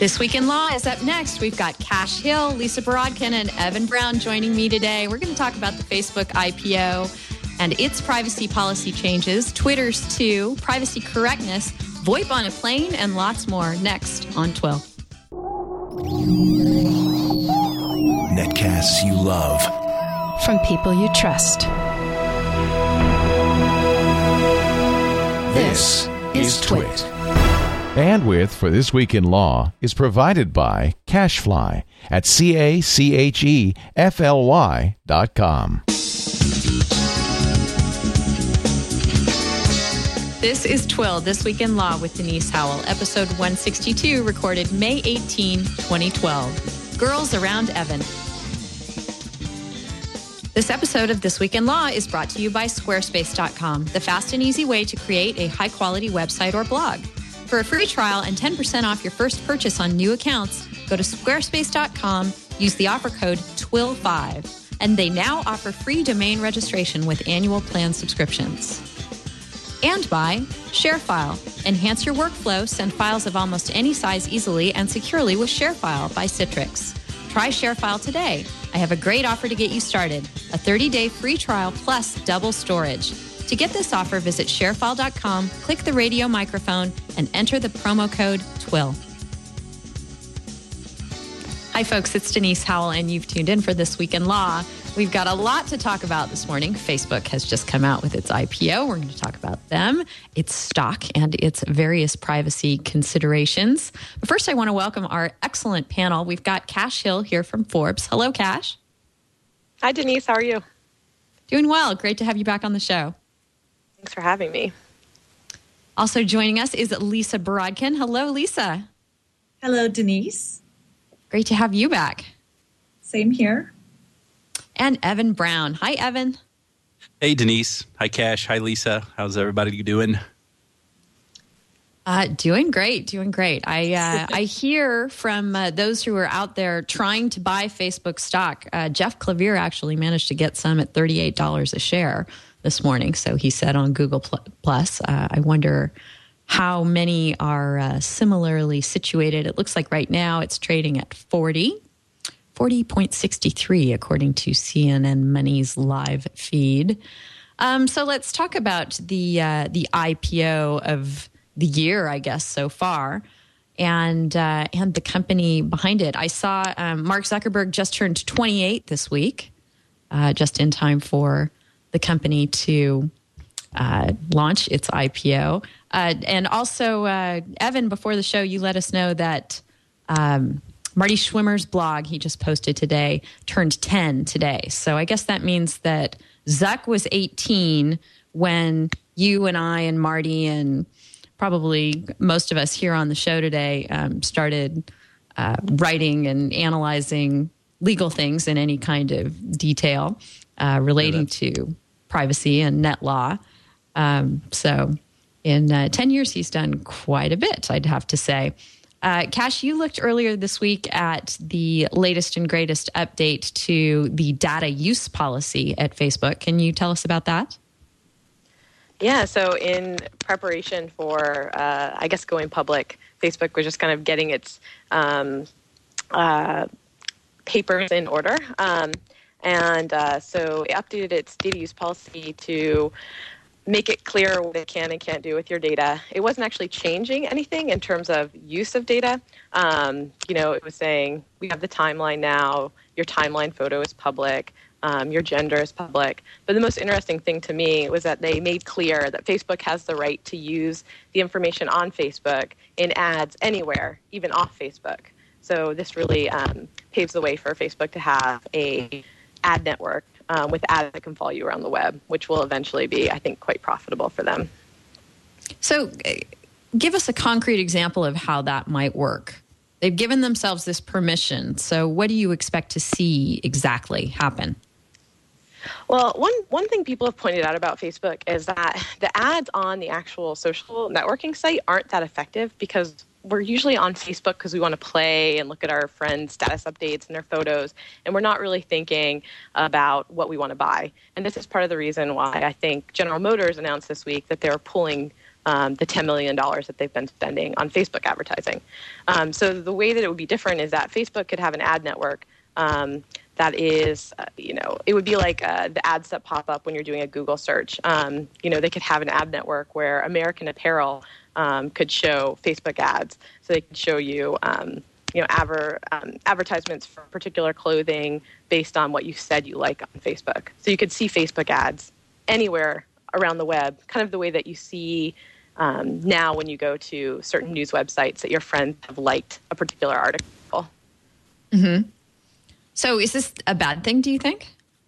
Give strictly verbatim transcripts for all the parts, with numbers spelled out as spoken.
This Week in Law is up next. We've got Kash Hill, Lisa Borodkin, and Evan Brown joining me today. We're going to talk about the Facebook I P O and its privacy policy changes, Twitter's too, privacy correctness, VoIP on a plane, and lots more next on Twill. Netcasts you love. From people you trust. This is Twit. Bandwidth for This Week in Law is provided by CacheFly at C A C H E F L Y dot com. This is Twill, This Week in Law with Denise Howell, episode one sixty-two, recorded May eighteenth, twenty twelve. Girls Around Evan. This episode of This Week in Law is brought to you by Squarespace dot com, the fast and easy way to create a high-quality website or blog. For a free trial and ten percent off your first purchase on new accounts, go to Squarespace dot com, use the offer code T W I L five, and they now offer free domain registration with annual plan subscriptions. And by ShareFile. Enhance your workflow, send files of almost any size easily and securely with ShareFile by Citrix. Try ShareFile today. I have a great offer to get you started, a thirty-day free trial plus double storage. To get this offer, visit ShareFile dot com, click the radio microphone, and enter the promo code T W I L. Hi, folks. It's Denise Howell, and you've tuned in for This Week in Law. We've got a lot to talk about this morning. Facebook has just come out with its I P O. We're going to talk about them, its stock, and its various privacy considerations. But first, I want to welcome our excellent panel. We've got Kash Hill here from Forbes. Hello, Kash. Hi, Denise. How are you? Doing well. Great to have you back on the show. Thanks for having me. Also joining us is Lisa Borodkin. Hello, Lisa. Hello, Denise. Great to have you back. Same here. And Evan Brown. Hi, Evan. Hey, Denise. Hi, Kash. Hi, Lisa. How's everybody doing? Uh, doing great, doing great. I uh, I hear from uh, those who are out there trying to buy Facebook stock. Uh, Jeff Clavier actually managed to get some at thirty-eight dollars a share this morning. So he said on Google Plus. Uh, I wonder how many are uh, similarly situated. It looks like right now it's trading at forty, forty point six three, according to C N N Money's live feed. Um, so let's talk about the uh, the I P O of the year, I guess, so far, and uh, and the company behind it. I saw um, Mark Zuckerberg just turned twenty-eight this week, uh, just in time for the company to uh, launch its I P O. Uh, and also, uh, Evan, before the show, you let us know that um, Marty Schwimmer's blog he just posted today turned ten today. So I guess that means that Zuck was eighteen when you and I and Marty and probably most of us here on the show today um, started uh, writing and analyzing legal things in any kind of detail uh, relating yeah, to privacy and net law. Um, so in uh, ten years, he's done quite a bit, I'd have to say. Uh, Kash, you looked earlier this week at the latest and greatest update to the data use policy at Facebook. Can you tell us about that? Yeah, so in preparation for, uh, I guess, going public, Facebook was just kind of getting its um, uh, papers in order. Um, and uh, so it updated its data use policy to make it clear what it can and can't do with your data. It wasn't actually changing anything in terms of use of data. Um, you know, it was saying, we have the timeline now, your timeline photo is public, Um, your gender is public. But the most interesting thing to me was that they made clear that Facebook has the right to use the information on Facebook in ads anywhere, even off Facebook. So this really um, paves the way for Facebook to have a ad network um, with ads that can follow you around the web, which will eventually be, I think, quite profitable for them. So uh, give us a concrete example of how that might work. They've given themselves this permission. So what do you expect to see exactly happen? Well, one, one thing people have pointed out about Facebook is that the ads on the actual social networking site aren't that effective because we're usually on Facebook because we want to play and look at our friends' status updates and their photos, and we're not really thinking about what we want to buy. And this is part of the reason why I think General Motors announced this week that they're pulling um, the ten million dollars that they've been spending on Facebook advertising. Um, so the way that it would be different is that Facebook could have an ad network um, that is, uh, you know, it would be like uh, the ads that pop up when you're doing a Google search. Um, you know, they could have an ad network where American Apparel um, could show Facebook ads. So they could show you, um, you know, adver- um, advertisements for particular clothing based on what you said you like on Facebook. So you could see Facebook ads anywhere around the web, kind of the way that you see um, now when you go to certain news websites that your friends have liked a particular article. Mm-hmm. So is this a bad thing, do you think?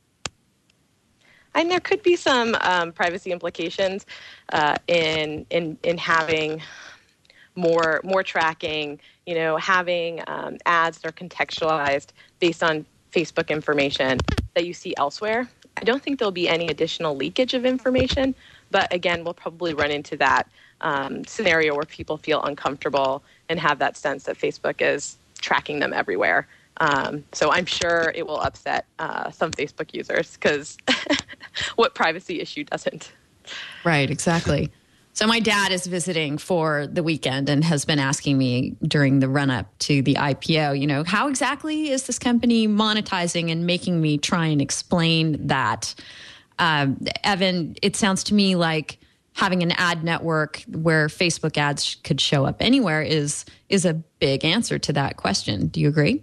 And there could be some um, privacy implications uh, in in in having more more tracking. You know, having um, ads that are contextualized based on Facebook information that you see elsewhere. I don't think there'll be any additional leakage of information, but again, we'll probably run into that um, scenario where people feel uncomfortable and have that sense that Facebook is tracking them everywhere. Um, so I'm sure it will upset uh, some Facebook users because what privacy issue doesn't? Right, exactly. So my dad is visiting for the weekend and has been asking me during the run-up to the I P O, you know, how exactly is this company monetizing, and making me try and explain that. Um, Evan, it sounds to me like having an ad network where Facebook ads could show up anywhere is is a big answer to that question. Do you agree?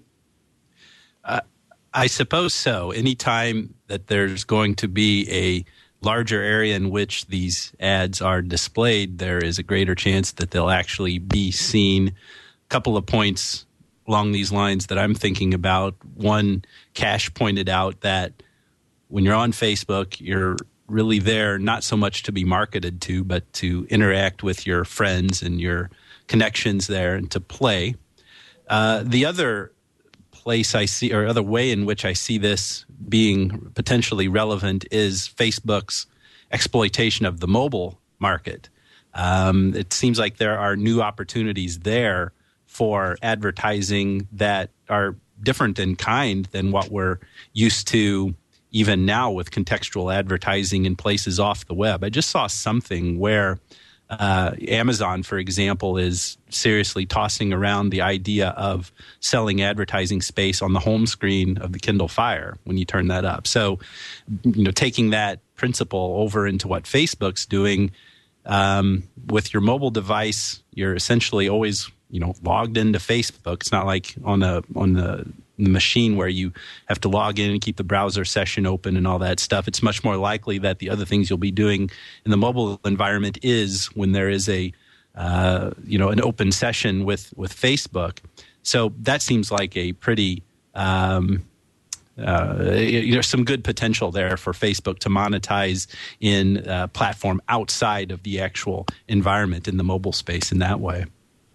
Uh, I suppose so. Anytime that there's going to be a larger area in which these ads are displayed, there is a greater chance that they'll actually be seen. A couple of points along these lines that I'm thinking about. One, Cash pointed out that when you're on Facebook, you're really there not so much to be marketed to, but to interact with your friends and your connections there and to play. Uh, the other place I see, or other way in which I see this being potentially relevant, is Facebook's exploitation of the mobile market. Um, it seems like there are new opportunities there for advertising that are different in kind than what we're used to even now with contextual advertising in places off the web. I just saw something where Uh, Amazon, for example, is seriously tossing around the idea of selling advertising space on the home screen of the Kindle Fire when you turn that up. So, you know, taking that principle over into what Facebook's doing um, with your mobile device, you're essentially always, you know, logged into Facebook. It's not like on a on the the machine where you have to log in and keep the browser session open and all that stuff. It's much more likely that the other things you'll be doing in the mobile environment is when there is a, uh, you know, an open session with, with Facebook. So that seems like a pretty, um, uh, there's some good potential there for Facebook to monetize in a platform outside of the actual environment in the mobile space in that way.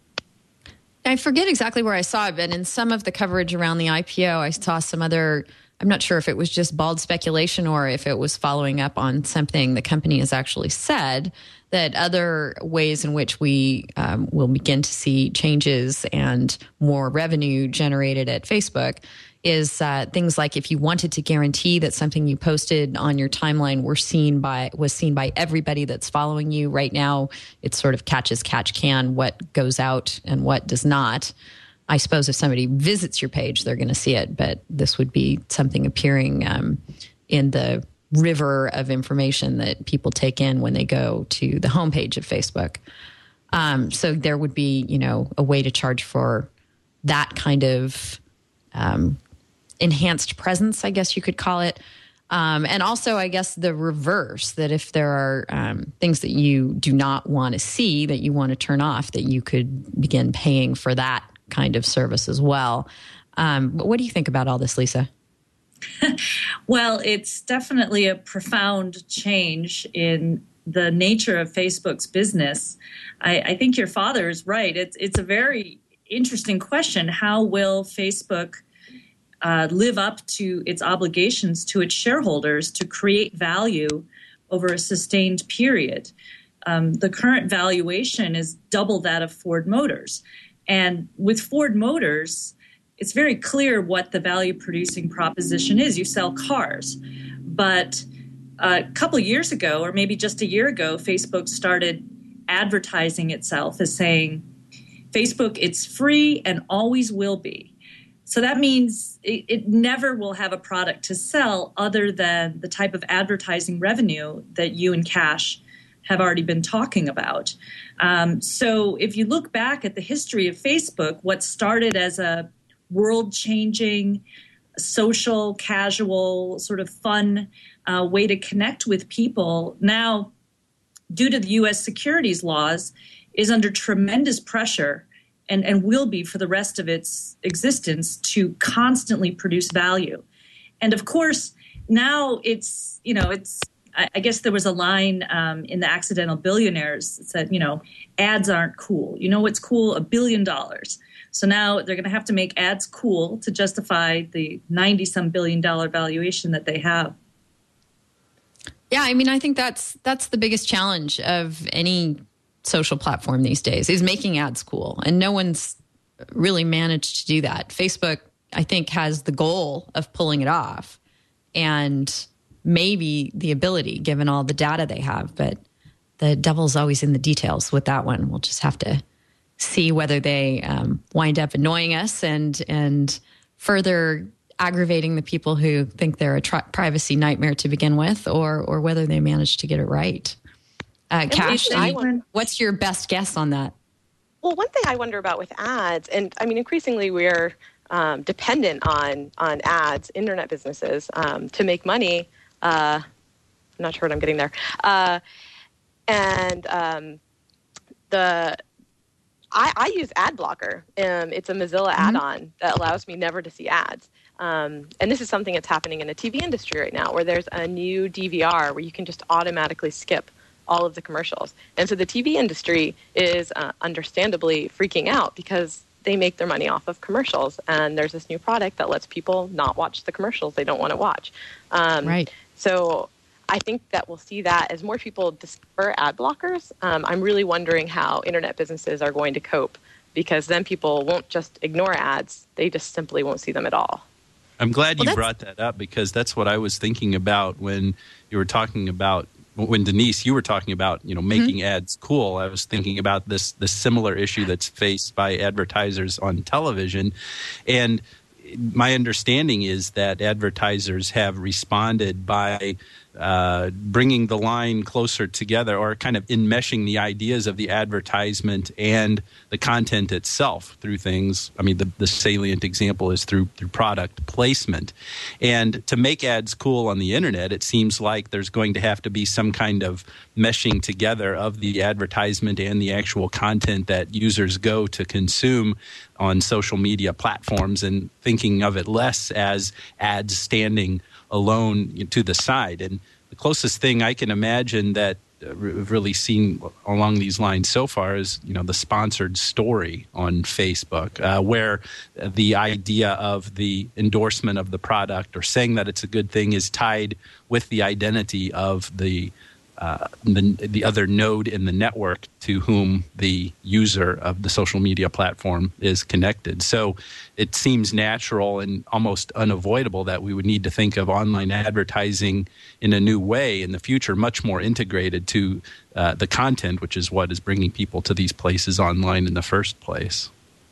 I forget exactly where I saw it, but in some of the coverage around the I P O, I saw some other, I'm not sure if it was just bald speculation or if it was following up on something the company has actually said, that other ways in which we um, will begin to see changes and more revenue generated at Facebook is uh, things like if you wanted to guarantee that something you posted on your timeline were seen by was seen by everybody that's following you. Right now, it's sort of catch as catch can, what goes out and what does not. I suppose if somebody visits your page, they're going to see it, but this would be something appearing um, in the river of information that people take in when they go to the homepage of Facebook. Um, so there would be, you know, a way to charge for that kind of um, enhanced presence, I guess you could call it. Um, and also, I guess, the reverse, that if there are um, things that you do not want to see, that you want to turn off, that you could begin paying for that kind of service as well. Um, but what do you think about all this, Lisa? Well, it's definitely a profound change in the nature of Facebook's business. I, I think your father is right. It's it's a very interesting question. How will Facebook uh, live up to its obligations to its shareholders to create value over a sustained period? Um, the current valuation is double that of Ford Motors. And with Ford Motors, it's very clear what the value-producing proposition is. You sell cars. But a couple of years ago, or maybe just a year ago, Facebook started advertising itself as saying, Facebook, it's free and always will be. So that means it, it never will have a product to sell other than the type of advertising revenue that you and Cash have already been talking about. Um, so if you look back at the history of Facebook, what started as a world-changing, social, casual, sort of fun uh, way to connect with people, now, due to the U S securities laws, is under tremendous pressure and, and will be for the rest of its existence to constantly produce value. And of course, now it's, you know, it's, I, I guess there was a line um, in the Accidental Billionaires that said, you know, ads aren't cool. You know what's cool? A billion dollars. So now they're going to have to make ads cool to justify the ninety-some billion dollar valuation that they have. Yeah, I mean, I think that's that's the biggest challenge of any social platform these days is making ads cool. And no one's really managed to do that. Facebook, I think, has the goal of pulling it off and maybe the ability, given all the data they have. But the devil's always in the details with that one. We'll just have to see whether they um, wind up annoying us and and further aggravating the people who think they're a tri- privacy nightmare to begin with, or or whether they manage to get it right. Uh, Cash, I you, wonder, what's your best guess on that? Well, one thing I wonder about with ads, and I mean, increasingly we're um, dependent on on ads, internet businesses, um, to make money. Uh, I'm not sure what I'm getting there. Uh, and um, the I, I use AdBlocker. Um, it's a Mozilla mm-hmm. add-on that allows me never to see ads. Um, and this is something that's happening in the T V industry right now, where there's a new D V R where you can just automatically skip all of the commercials. And so the T V industry is uh, understandably freaking out because they make their money off of commercials. And there's this new product that lets people not watch the commercials they don't want to watch. Um, right. So I think that we'll see that as more people discover ad blockers. Um, I'm really wondering how internet businesses are going to cope, because then people won't just ignore ads. They just simply won't see them at all. I'm glad well, you brought that up, because that's what I was thinking about when you were talking about, when Denise, you were talking about, you know, making mm-hmm. ads cool. I was thinking about this, this similar issue that's faced by advertisers on television. And my understanding is that advertisers have responded by uh, bringing the line closer together, or kind of enmeshing the ideas of the advertisement and the content itself through things. I mean, the, the salient example is through through product placement. And to make ads cool on the internet, it seems like there's going to have to be some kind of meshing together of the advertisement and the actual content that users go to consume on social media platforms, and thinking of it less as ads standing alone to the side. And the closest thing I can imagine that we've really seen along these lines so far is, you know, the sponsored story on Facebook, uh, where the idea of the endorsement of the product or saying that it's a good thing is tied with the identity of the Uh, the, the other node in the network to whom the user of the social media platform is connected. So it seems natural and almost unavoidable that we would need to think of online advertising in a new way in the future, much more integrated to uh, the content, which is what is bringing people to these places online in the first place.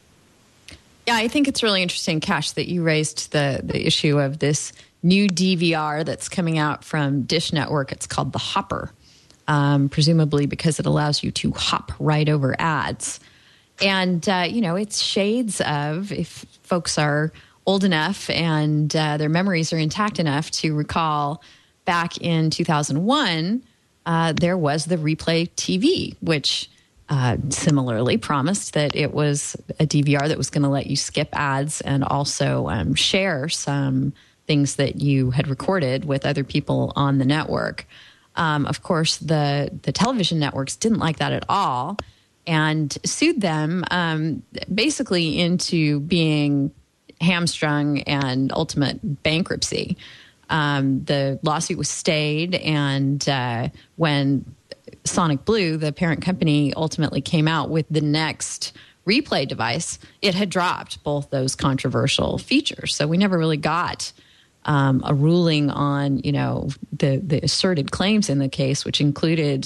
Yeah, I think it's really interesting, Cash, that you raised the, the issue of this new D V R that's coming out from Dish Network. It's called the Hopper, um, presumably because it allows you to hop right over ads. And, uh, you know, it's shades of, if folks are old enough and uh, their memories are intact enough to recall, back in two thousand one, uh, there was the Replay T V, which uh, similarly promised that it was a D V R that was going to let you skip ads and also um, share some things that you had recorded with other people on the network. Um, of course, the, the television networks didn't like that at all and sued them um, basically into being hamstrung and ultimate bankruptcy. Um, the lawsuit was stayed, and uh, when Sonic Blue, the parent company, ultimately came out with the next replay device, it had dropped both those controversial features. So we never really got Um, a ruling on, you know, the, the asserted claims in the case, which included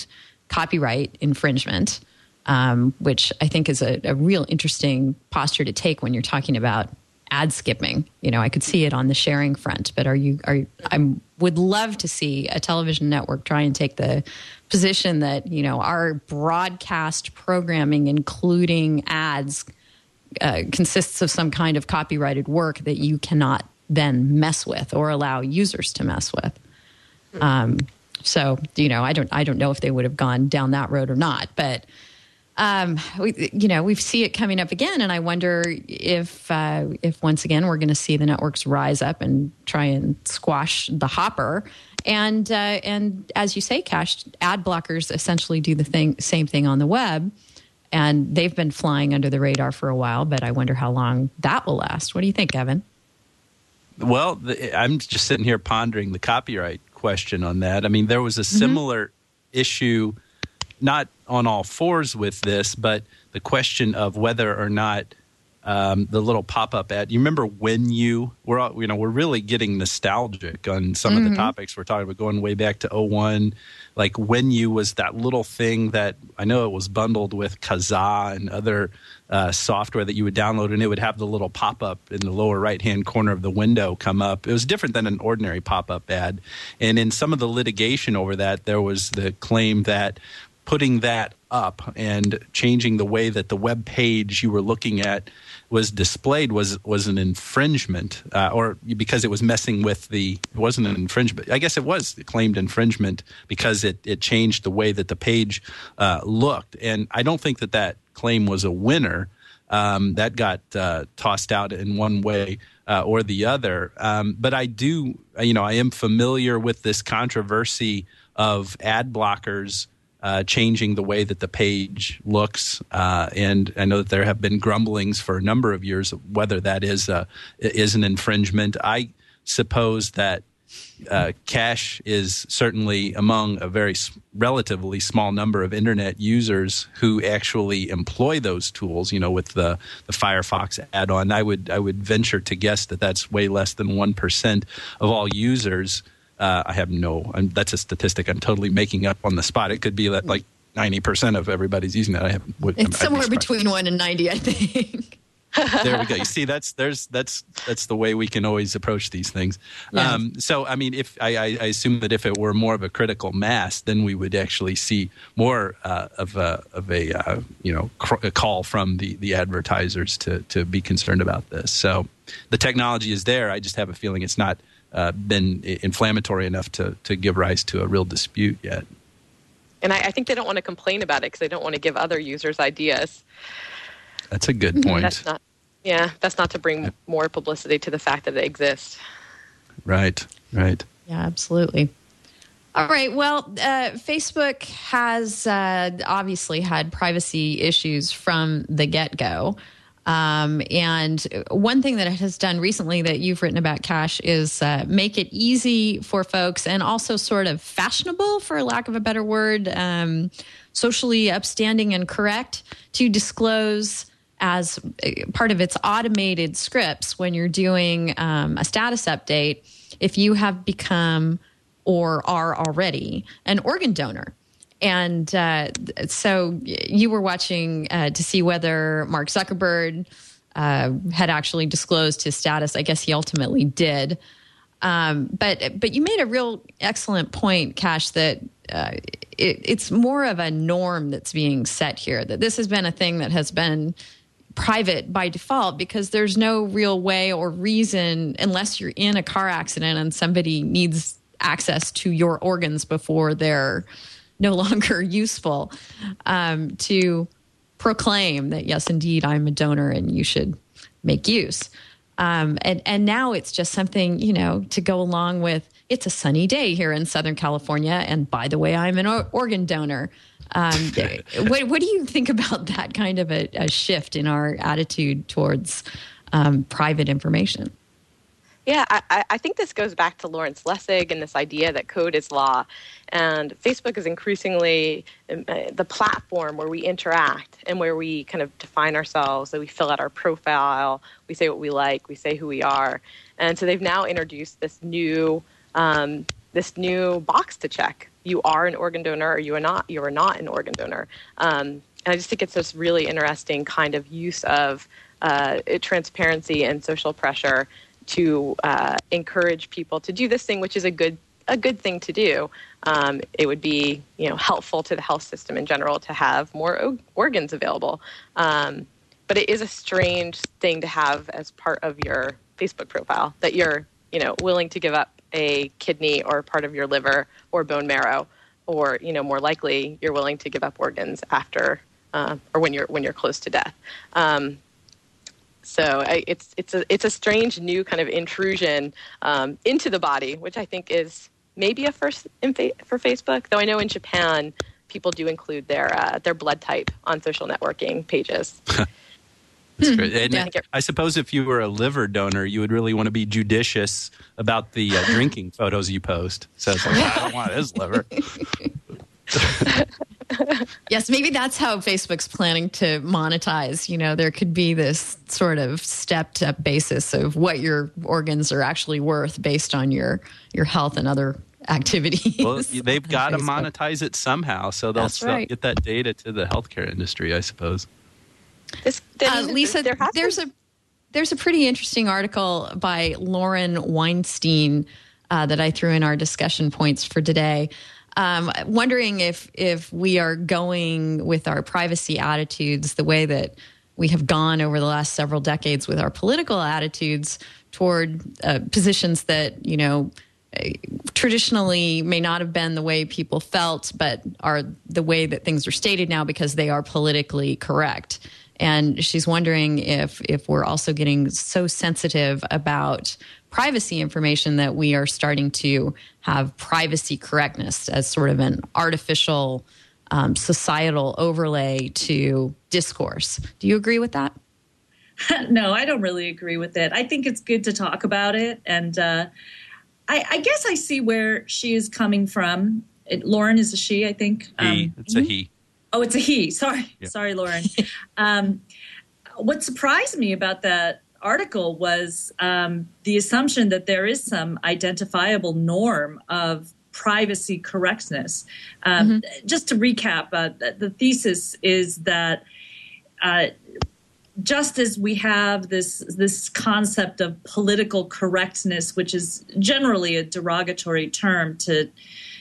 copyright infringement, um, which I think is a, a real interesting posture to take when you're talking about ad skipping. You know, I could see it on the sharing front, but are you, are I would love to see a television network try and take the position that, you know, our broadcast programming, including ads, uh, consists of some kind of copyrighted work that you cannot then mess with or allow users to mess with. Um, so, you know, I don't, I don't know if they would have gone down that road or not, but Um, we, you know, we see it coming up again, and I wonder if, uh, if once again we're going to see the networks rise up and try and squash the hopper. And uh, and as you say, Cash, ad blockers essentially do the thing, same thing on the web, and they've been flying under the radar for a while. But I wonder how long that will last. What do you think, Evan? Well, the, I'm just sitting here pondering the copyright question on that. I mean, there was a similar mm-hmm. issue. Not on all fours with this, but the question of whether or not um, the little pop-up ad. You remember When You? We're all, you know we're really getting nostalgic on some mm-hmm. of the topics we're talking about, going way back to oh one. Like When You was that little thing that I know it was bundled with Kazaa and other uh, software that you would download, and it would have the little pop-up in the lower right-hand corner of the window come up. It was different than an ordinary pop-up ad. And in some of the litigation over that, there was the claim that putting that up and changing the way that the web page you were looking at was displayed was was an infringement, uh, or because it was messing with the – it wasn't an infringement. I guess it was claimed infringement because it, it changed the way that the page uh, looked. And I don't think that that claim was a winner. Um, that got uh, tossed out in one way uh, or the other. Um, but I do – you know, I am familiar with this controversy of ad blockers – Uh, changing the way that the page looks, uh, and I know that there have been grumblings for a number of years of whether that is a, is an infringement. I suppose that uh, Cash is certainly among a very s- relatively small number of internet users who actually employ those tools. You know, with the, the Firefox add-on, I would I would venture to guess that that's way less than one percent of all users. Uh, I have no – that's a statistic I'm totally making up on the spot. It could be that like ninety percent of everybody's using that. I have, would, it's I'd somewhere be between one and ninety, I think. There we go. You see, that's there's that's that's the way we can always approach these things. Yeah. Um, so, I mean, if I, I assume that if it were more of a critical mass, then we would actually see more uh, of a of a uh, you know cr- a call from the the advertisers to to be concerned about this. So, the technology is there. I just have a feeling it's not uh, been inflammatory enough to to give rise to a real dispute yet. And I, I think they don't want to complain about it because they don't want to give other users ideas. That's a good point. That's not, yeah, that's not to bring more publicity to the fact that it exists. Right, right. Yeah, absolutely. All right. Well, uh, Facebook has uh, obviously had privacy issues from the get-go. Um, and one thing that it has done recently that you've written about, Cash, is uh, make it easy for folks and also sort of fashionable, for lack of a better word, um, socially upstanding and correct to disclose as part of its automated scripts when you're doing um, a status update if you have become or are already an organ donor. And uh, so you were watching uh, to see whether Mark Zuckerberg uh, had actually disclosed his status. I guess he ultimately did. Um, but but you made a real excellent point, Cash, that uh, it, it's more of a norm that's being set here, that this has been a thing that has been private by default because there's no real way or reason, unless you're in a car accident and somebody needs access to your organs before they're no longer useful, um, to proclaim that, yes, indeed, I'm a donor and you should make use. Um, and, and now it's just something, you know, to go along with, it's a sunny day here in Southern California. And by the way, I'm an or- organ donor. Um, what, what do you think about that kind of a, a shift in our attitude towards um, private information? Yeah, I, I think this goes back to Lawrence Lessig and this idea that code is law. And Facebook is increasingly the platform where we interact and where we kind of define ourselves, that we fill out our profile, we say what we like, we say who we are. And so they've now introduced this new um, this new box to check. You are an organ donor, or you are not. You are not an organ donor. Um, and I just think it's this really interesting kind of use of uh, transparency and social pressure to uh, encourage people to do this thing, which is a good a good thing to do. Um, it would be, you know, helpful to the health system in general to have more o- organs available. Um, but it is a strange thing to have as part of your Facebook profile, that you're, you know, willing to give up a kidney or part of your liver or bone marrow, or, you know, more likely you're willing to give up organs after uh, or when you're when you're close to death. Um, so I, it's it's a it's a strange new kind of intrusion um, into the body, which I think is maybe a first in fa- for Facebook. Though I know in Japan people do include their uh, their blood type on social networking pages. That's great. And Yeah. I suppose if you were a liver donor, you would really want to be judicious about the uh, drinking photos you post. So it's like, I don't want his liver. Yes, maybe that's how Facebook's planning to monetize. You know, there could be this sort of stepped-up basis of what your organs are actually worth based on your your health and other activities. Well, they've on got to Facebook. monetize it somehow, so they'll That's sell- right. get that data to the healthcare industry, I suppose. This, Uh, Lisa, there has there's to- a there's a pretty interesting article by Lauren Weinstein uh, that I threw in our discussion points for today. Um, wondering if if we are going with our privacy attitudes the way that we have gone over the last several decades with our political attitudes toward uh, positions that, you know, traditionally may not have been the way people felt, but are the way that things are stated now because they are politically correct. And she's wondering if if we're also getting so sensitive about privacy information that we are starting to have privacy correctness as sort of an artificial um, societal overlay to discourse. Do you agree with that? No, I don't really agree with it. I think it's good to talk about it. And uh, I, I guess I see where she is coming from. It, Lauren is a she, I think. He, Um, it's a he. Oh, it's a he. Sorry. Yeah. Sorry, Lauren. um, what surprised me about that article was um, the assumption that there is some identifiable norm of privacy correctness. Um, mm-hmm. Just to recap, uh, the thesis is that uh, just as we have this this concept of political correctness, which is generally a derogatory term to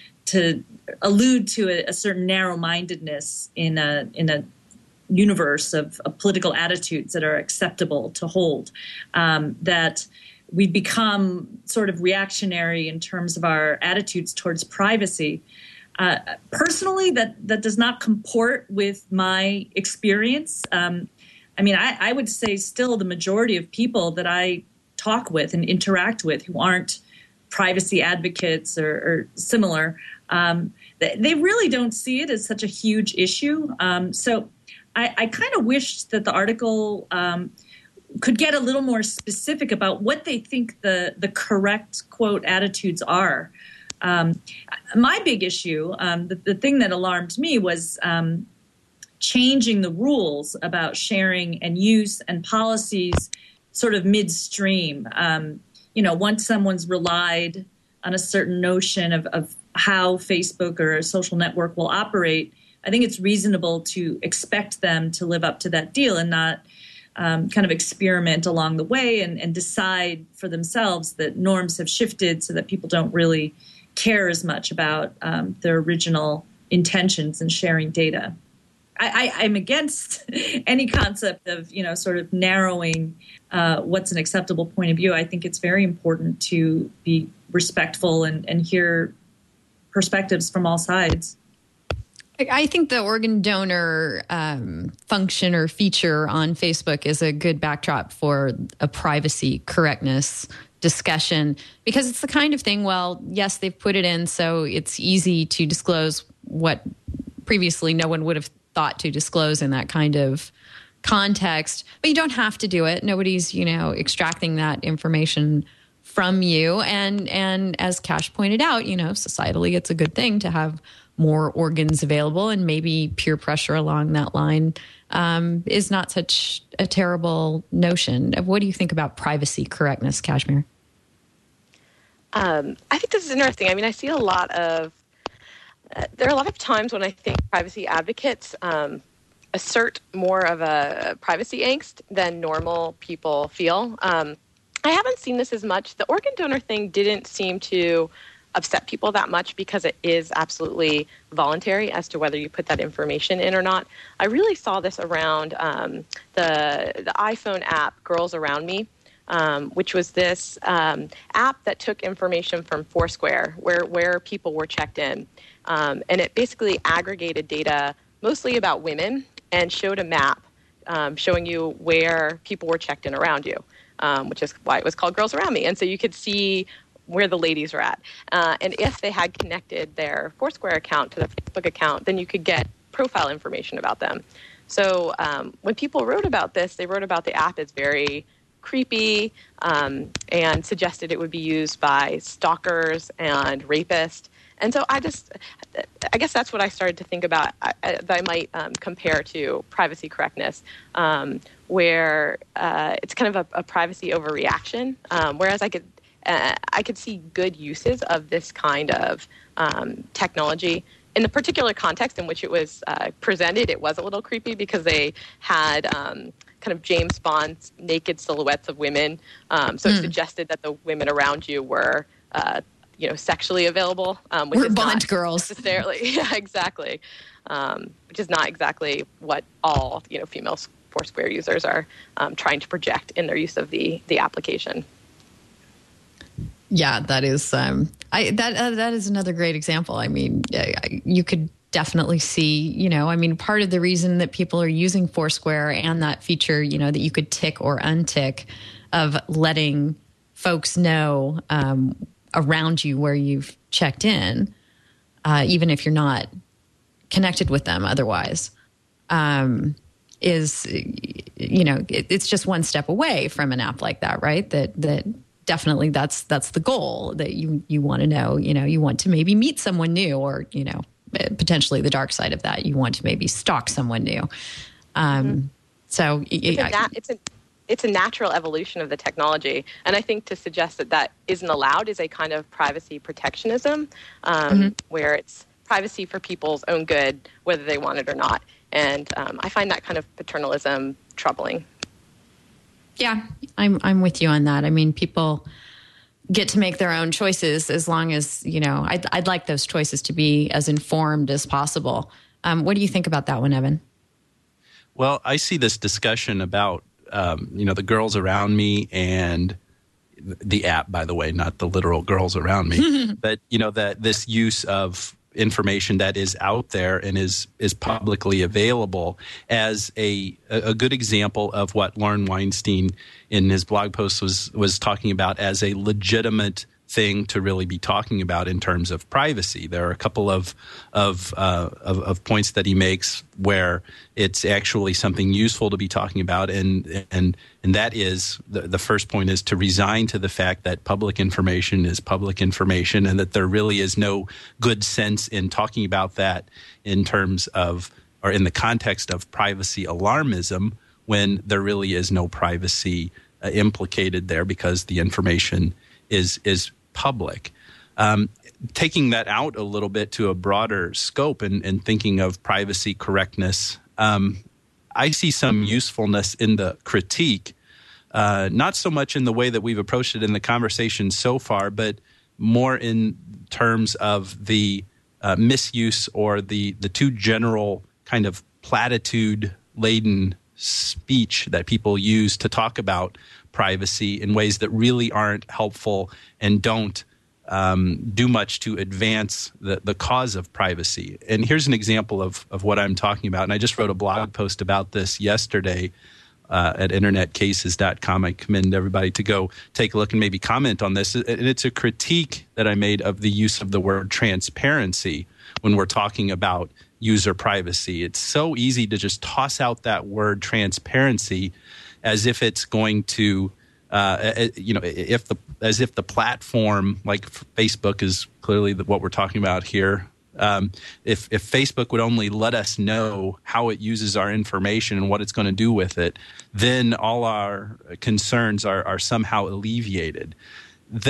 to allude to a, a certain narrow-mindedness in a in a universe of, of political attitudes that are acceptable to hold, um, that we become sort of reactionary in terms of our attitudes towards privacy. Uh, personally, that that does not comport with my experience. Um, I mean, I, I would say still the majority of people that I talk with and interact with who aren't privacy advocates or, or similar, um, they, they really don't see it as such a huge issue. Um, so I, I kind of wish that the article um, could get a little more specific about what they think the, the correct, quote, attitudes are. Um, my big issue, um, the, the thing that alarmed me was um, changing the rules about sharing and use and policies sort of midstream. Um, you know, once someone's relied on a certain notion of, of how Facebook or a social network will operate, I think it's reasonable to expect them to live up to that deal and not um, kind of experiment along the way and, and decide for themselves that norms have shifted so that people don't really care as much about um, their original intentions in sharing data. I, I, I'm against any concept of, you know, sort of narrowing uh, what's an acceptable point of view. I think it's very important to be respectful and, and hear perspectives from all sides. I think the organ donor um, function or feature on Facebook is a good backdrop for a privacy correctness discussion, because it's the kind of thing, well, yes, they've put it in so it's easy to disclose what previously no one would have thought to disclose in that kind of context, but you don't have to do it. Nobody's, you know, extracting that information from you. And, and as Cash pointed out, you know, societally, it's a good thing to have more organs available, and maybe peer pressure along that line um, is not such a terrible notion. What do you think about privacy correctness, Kashmir? um, I think this is interesting. I mean, I see a lot of, uh, there are a lot of times when I think privacy advocates um, assert more of a privacy angst than normal people feel. Um, I haven't seen this as much. The organ donor thing didn't seem to upset people that much because it is absolutely voluntary as to whether you put that information in or not. I really saw this around um, the the iPhone app Girls Around Me, um, which was this um, app that took information from Foursquare, where where people were checked in, um, and it basically aggregated data mostly about women and showed a map um, showing you where people were checked in around you, um, which is why it was called Girls Around Me. And so you could see where the ladies were at. Uh, and if they had connected their Foursquare account to the Facebook account, then you could get profile information about them. So um, when people wrote about this, they wrote about the app as very creepy um, and suggested it would be used by stalkers and rapists. And so I just, I guess that's what I started to think about I, I, that I might um, compare to privacy correctness, um, where uh, it's kind of a, a privacy overreaction, um, whereas I could, Uh, I could see good uses of this kind of um, technology. In the particular context in which it was uh, presented, it was a little creepy because they had um, kind of James Bond's naked silhouettes of women. Um, so mm. it suggested that the women around you were, uh, you know, sexually available. Um, which we're is Bond not girls. Necessarily. Yeah, exactly. Um, which is not exactly what all, you know, female Foursquare users are um, trying to project in their use of the the application. Yeah, that is um, I that uh, that is another great example. I mean, uh, you could definitely see, you know, I mean, part of the reason that people are using Foursquare and that feature, you know, that you could tick or untick of letting folks know um, around you where you've checked in, uh, even if you're not connected with them otherwise, um, is, you know, it, it's just one step away from an app like that, right? That that. Definitely that's that's the goal, that you you want to know, you know, you want to maybe meet someone new, or, you know, potentially the dark side of that, you want to maybe stalk someone new. Um, mm-hmm. So it's, a nat- it's a it's a natural evolution of the technology, and I think to suggest that that isn't allowed is a kind of privacy protectionism, um, mm-hmm. where it's privacy for people's own good, whether they want it or not. And um, I find that kind of paternalism troubling. Yeah, I'm I'm with you on that. I mean, people get to make their own choices as long as, you know, I'd, I'd like those choices to be as informed as possible. Um, what do you think about that one, Evan? Well, I see this discussion about, um, you know, the girls around me and the app, by the way, not the literal girls around me, but, you know, that this use of information that is out there and is is publicly available as a a good example of what Lauren Weinstein in his blog post was was talking about as a legitimate thing to really be talking about in terms of privacy. There are a couple of of, uh, of of points that he makes where it's actually something useful to be talking about, and and and that is the, the first point is to resign to the fact that public information is public information, and that there really is no good sense in talking about that in terms of, or in the context of, privacy alarmism, when there really is no privacy uh, implicated there because the information is is public. Um, taking that out a little bit to a broader scope and, and thinking of privacy correctness, um, I see some usefulness in the critique, uh, not so much in the way that we've approached it in the conversation so far, but more in terms of the uh, misuse or the, the too general kind of platitude-laden speech that people use to talk about privacy in ways that really aren't helpful and don't um, do much to advance the, the cause of privacy. And here's an example of, of what I'm talking about. And I just wrote a blog post about this yesterday uh, at internet cases dot com. I commend everybody to go take a look and maybe comment on this. And it's a critique that I made of the use of the word transparency when we're talking about user privacy. It's so easy to just toss out that word transparency as if it's going to, uh, you know, if the as if the platform like Facebook is clearly the, what we're talking about here. Um, if if Facebook would only let us know how it uses our information and what it's going to do with it, then all our concerns are are somehow alleviated. That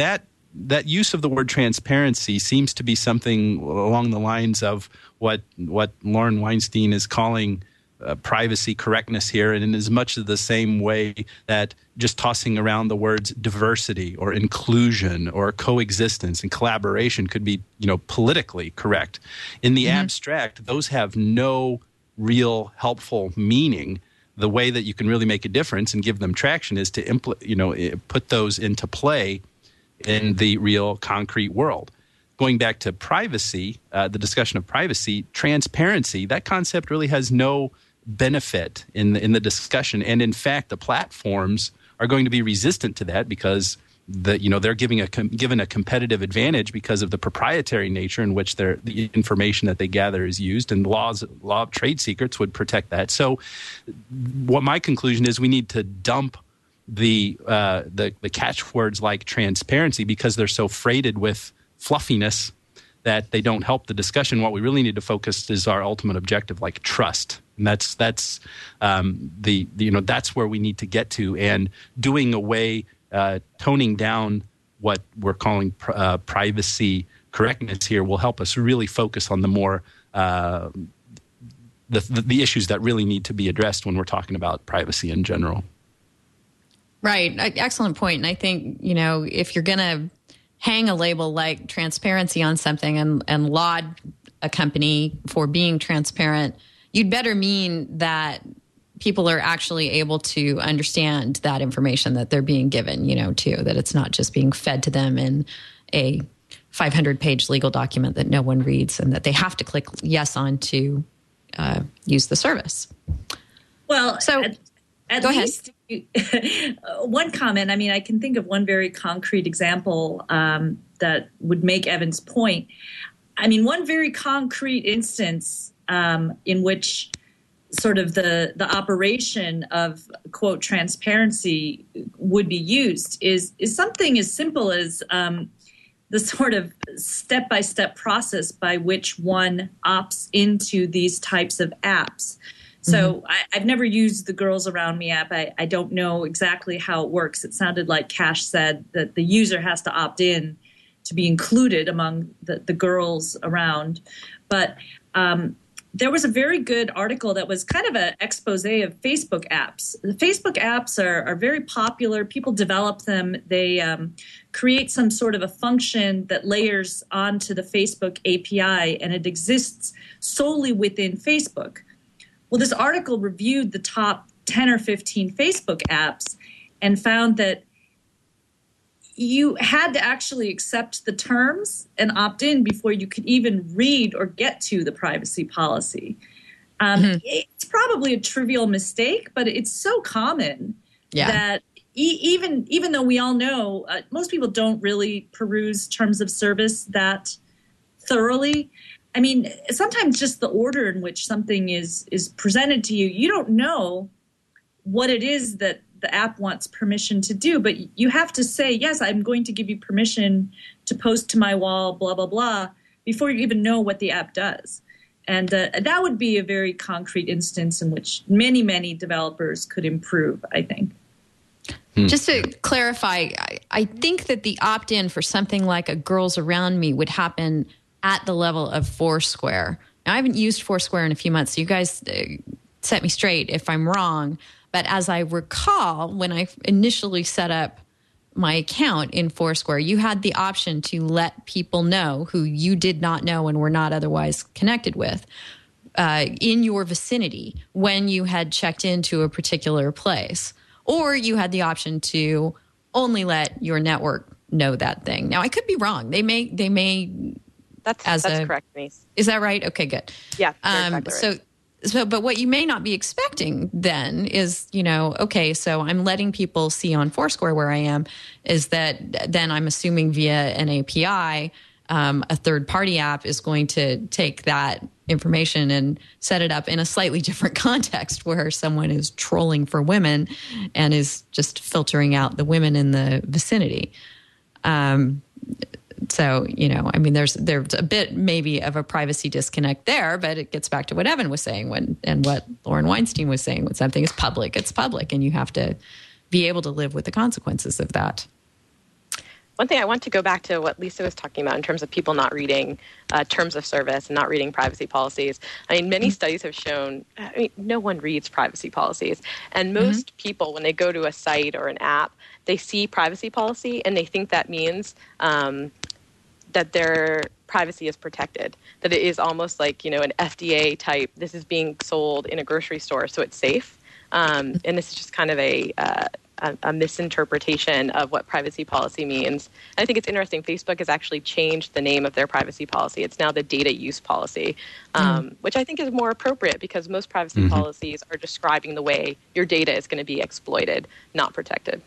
that use of the word transparency seems to be something along the lines of what what Lauren Weinstein is calling uh, privacy correctness here, and in as much of the same way that just tossing around the words diversity or inclusion or coexistence and collaboration could be, you know, politically correct. In the mm-hmm. abstract, those have no real helpful meaning. The way that you can really make a difference and give them traction is to impl- you know, put those into play in the real concrete world. Going back to privacy, uh, the discussion of privacy, transparency, that concept really has no benefit in the, in the discussion. And in fact, the platforms are going to be resistant to that because the, you know, they're giving a com- given a competitive advantage because of the proprietary nature in which their the information that they gather is used, and laws law of trade secrets would protect that. So what my conclusion is, we need to dump the uh, the, the catchwords like transparency because they're so freighted with fluffiness that they don't help the discussion. What we really need to focus is our ultimate objective, like trust. And that's that's um, the, the you know that's where we need to get to, and doing away, uh, toning down what we're calling pr- uh, privacy correctness here will help us really focus on the more uh, the, the the issues that really need to be addressed when we're talking about privacy in general. Right. Excellent point. And I think, you know, if you're going to hang a label like transparency on something and, and laud a company for being transparent, you'd better mean that people are actually able to understand that information that they're being given, you know, too, that it's not just being fed to them in a five hundred page legal document that no one reads and that they have to click yes on to uh, use the service. Well, so at, at go least one comment. I mean, I can think of one very concrete example um, that would make Evan's point. I mean, one very concrete instance um, in which sort of the, the operation of, quote, transparency would be used is, is something as simple as um, the sort of step-by-step process by which one opts into these types of apps. So mm-hmm. I, I've never used the Girls Around Me app. I, I don't know exactly how it works. It sounded like Cash said that the user has to opt in to be included among the, the girls around. But um, there was a very good article that was kind of an expose of Facebook apps. The Facebook apps are, are very popular. People develop them. They um, create some sort of a function that layers onto the Facebook A P I, and it exists solely within Facebook. Well, this article reviewed the top ten or fifteen Facebook apps and found that you had to actually accept the terms and opt in before you could even read or get to the privacy policy. Um, mm-hmm. It's probably a trivial mistake, but it's so common yeah. that e- even even though we all know, uh, most people don't really peruse terms of service that thoroughly. I mean, sometimes just the order in which something is is presented to you, you don't know what it is that the app wants permission to do, but you have to say, yes, I'm going to give you permission to post to my wall, blah, blah, blah, before you even know what the app does. And uh, that would be a very concrete instance in which many, many developers could improve, I think. Hmm. Just to clarify, I, I think that the opt-in for something like a Girls Around Me would happen at the level of Foursquare. Now, I haven't used Foursquare in a few months, so you guys uh, set me straight if I'm wrong. But as I recall, when I initially set up my account in Foursquare, you had the option to let people know who you did not know and were not otherwise connected with uh, in your vicinity when you had checked into a particular place. Or you had the option to only let your network know that thing. Now, I could be wrong. They may... They may That's as that's a, correct, Denise. Is that right? Okay, good. Yeah, um, exactly so, right. so, but what you may not be expecting then is, you know, okay, so I'm letting people see on Foursquare where I am, is that then I'm assuming via an A P I, um, a third-party app is going to take that information and set it up in a slightly different context where someone is trolling for women and is just filtering out the women in the vicinity. Um So, you know, I mean, there's there's a bit maybe of a privacy disconnect there, but it gets back to what Evan was saying when and what Lauren Weinstein was saying. When something is public, it's public, and you have to be able to live with the consequences of that. one thing I want to go back to what Lisa was talking about in terms of people not reading uh, terms of service and not reading privacy policies. I mean, many mm-hmm. studies have shown, I mean, no one reads privacy policies. And most mm-hmm. people, when they go to a site or an app, they see privacy policy and they think that means um, that their privacy is protected, that it is almost like, you know, an F D A type, this is being sold in a grocery store, so it's safe. Um, and this is just kind of a, uh, a, a misinterpretation of what privacy policy means. And I think it's interesting, Facebook has actually changed the name of their privacy policy. It's now the data use policy, um, mm. which I think is more appropriate because most privacy mm-hmm. policies are describing the way your data is going to be exploited, not protected.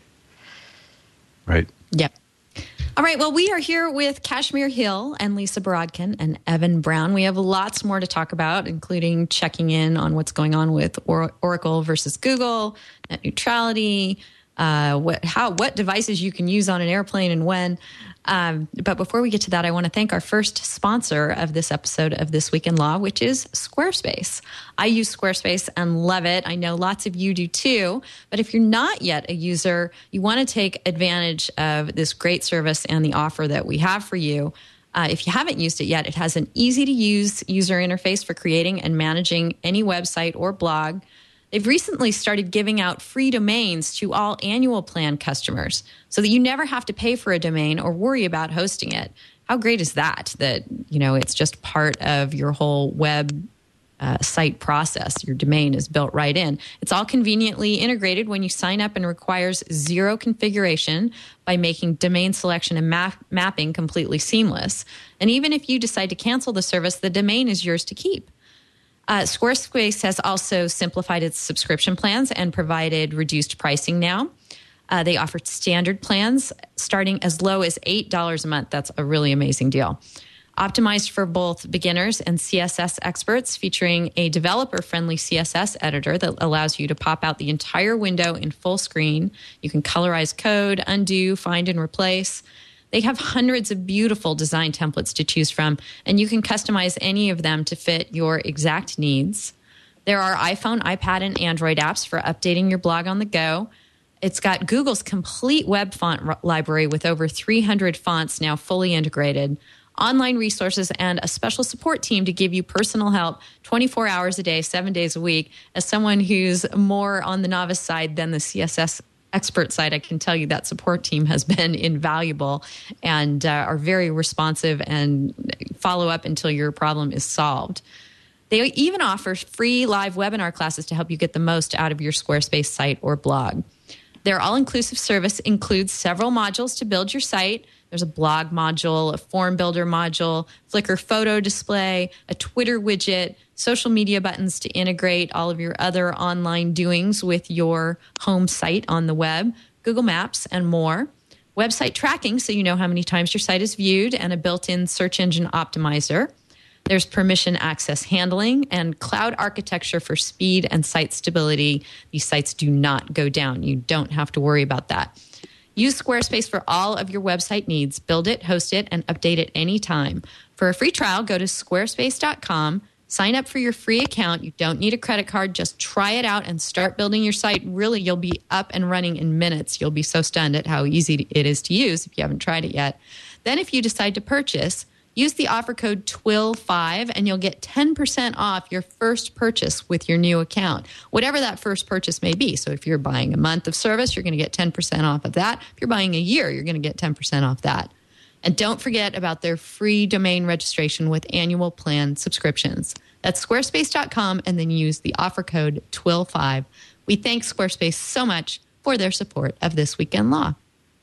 Right. Yep. All right. Well, we are here with Kashmir Hill and Lisa Borodkin and Evan Brown. We have lots more to talk about, including checking in on what's going on with or- Oracle versus Google, net neutrality, uh, what how what devices you can use on an airplane and when. Um, but before we get to that, I want to thank our first sponsor of this episode of This Week in Law, which is Squarespace. I use Squarespace and love it. I know lots of you do too. But if you're not yet a user, you want to take advantage of this great service and the offer that we have for you. Uh, if you haven't used it yet, it has an easy-to-use user interface for creating and managing any website or blog. They've recently started giving out free domains to all annual plan customers so that you never have to pay for a domain or worry about hosting it. How great is that? That, you know, it's just part of your whole web uh, site process. Your domain is built right in. It's all conveniently integrated when you sign up and requires zero configuration by making domain selection and map- mapping completely seamless. And even if you decide to cancel the service, the domain is yours to keep. Uh, Squarespace has also simplified its subscription plans and provided reduced pricing now. Uh, they offer standard plans starting as low as eight dollars a month. That's a really amazing deal. Optimized for both beginners and C S S experts, featuring a developer-friendly C S S editor that allows you to pop out the entire window in full screen. You can colorize code, undo, find, and replace. They have hundreds of beautiful design templates to choose from, and you can customize any of them to fit your exact needs. There are iPhone, iPad, and Android apps for updating your blog on the go. It's got Google's complete web font r- library with over three hundred fonts now fully integrated, online resources, and a special support team to give you personal help twenty-four hours a day, seven days a week. As someone who's more on the novice side than the C S S expert side, I can tell you that support team has been invaluable and uh, are very responsive and follow up until your problem is solved. They even offer free live webinar classes to help you get the most out of your Squarespace site or blog. Their all-inclusive service includes several modules to build your site. There's a blog module, a form builder module, Flickr photo display, a Twitter widget, social media buttons to integrate all of your other online doings with your home site on the web, Google Maps, and more. Website tracking so you know how many times your site is viewed, and a built-in search engine optimizer. There's permission access handling and cloud architecture for speed and site stability. These sites do not go down. You don't have to worry about that. Use Squarespace for all of your website needs. Build it, host it, and update it anytime. For a free trial, go to squarespace dot com. Sign up for your free account. You don't need a credit card. Just try it out and start building your site. Really, you'll be up and running in minutes. You'll be so stunned at how easy it is to use if you haven't tried it yet. Then if you decide to purchase, use the offer code T W I L five and you'll get ten percent off your first purchase with your new account, whatever that first purchase may be. So if you're buying a month of service, you're going to get ten percent off of that. If you're buying a year, you're going to get ten percent off that. And don't forget about their free domain registration with annual plan subscriptions. That's squarespace dot com, and then use the offer code T W I L five. We thank Squarespace so much for their support of This Week in Law.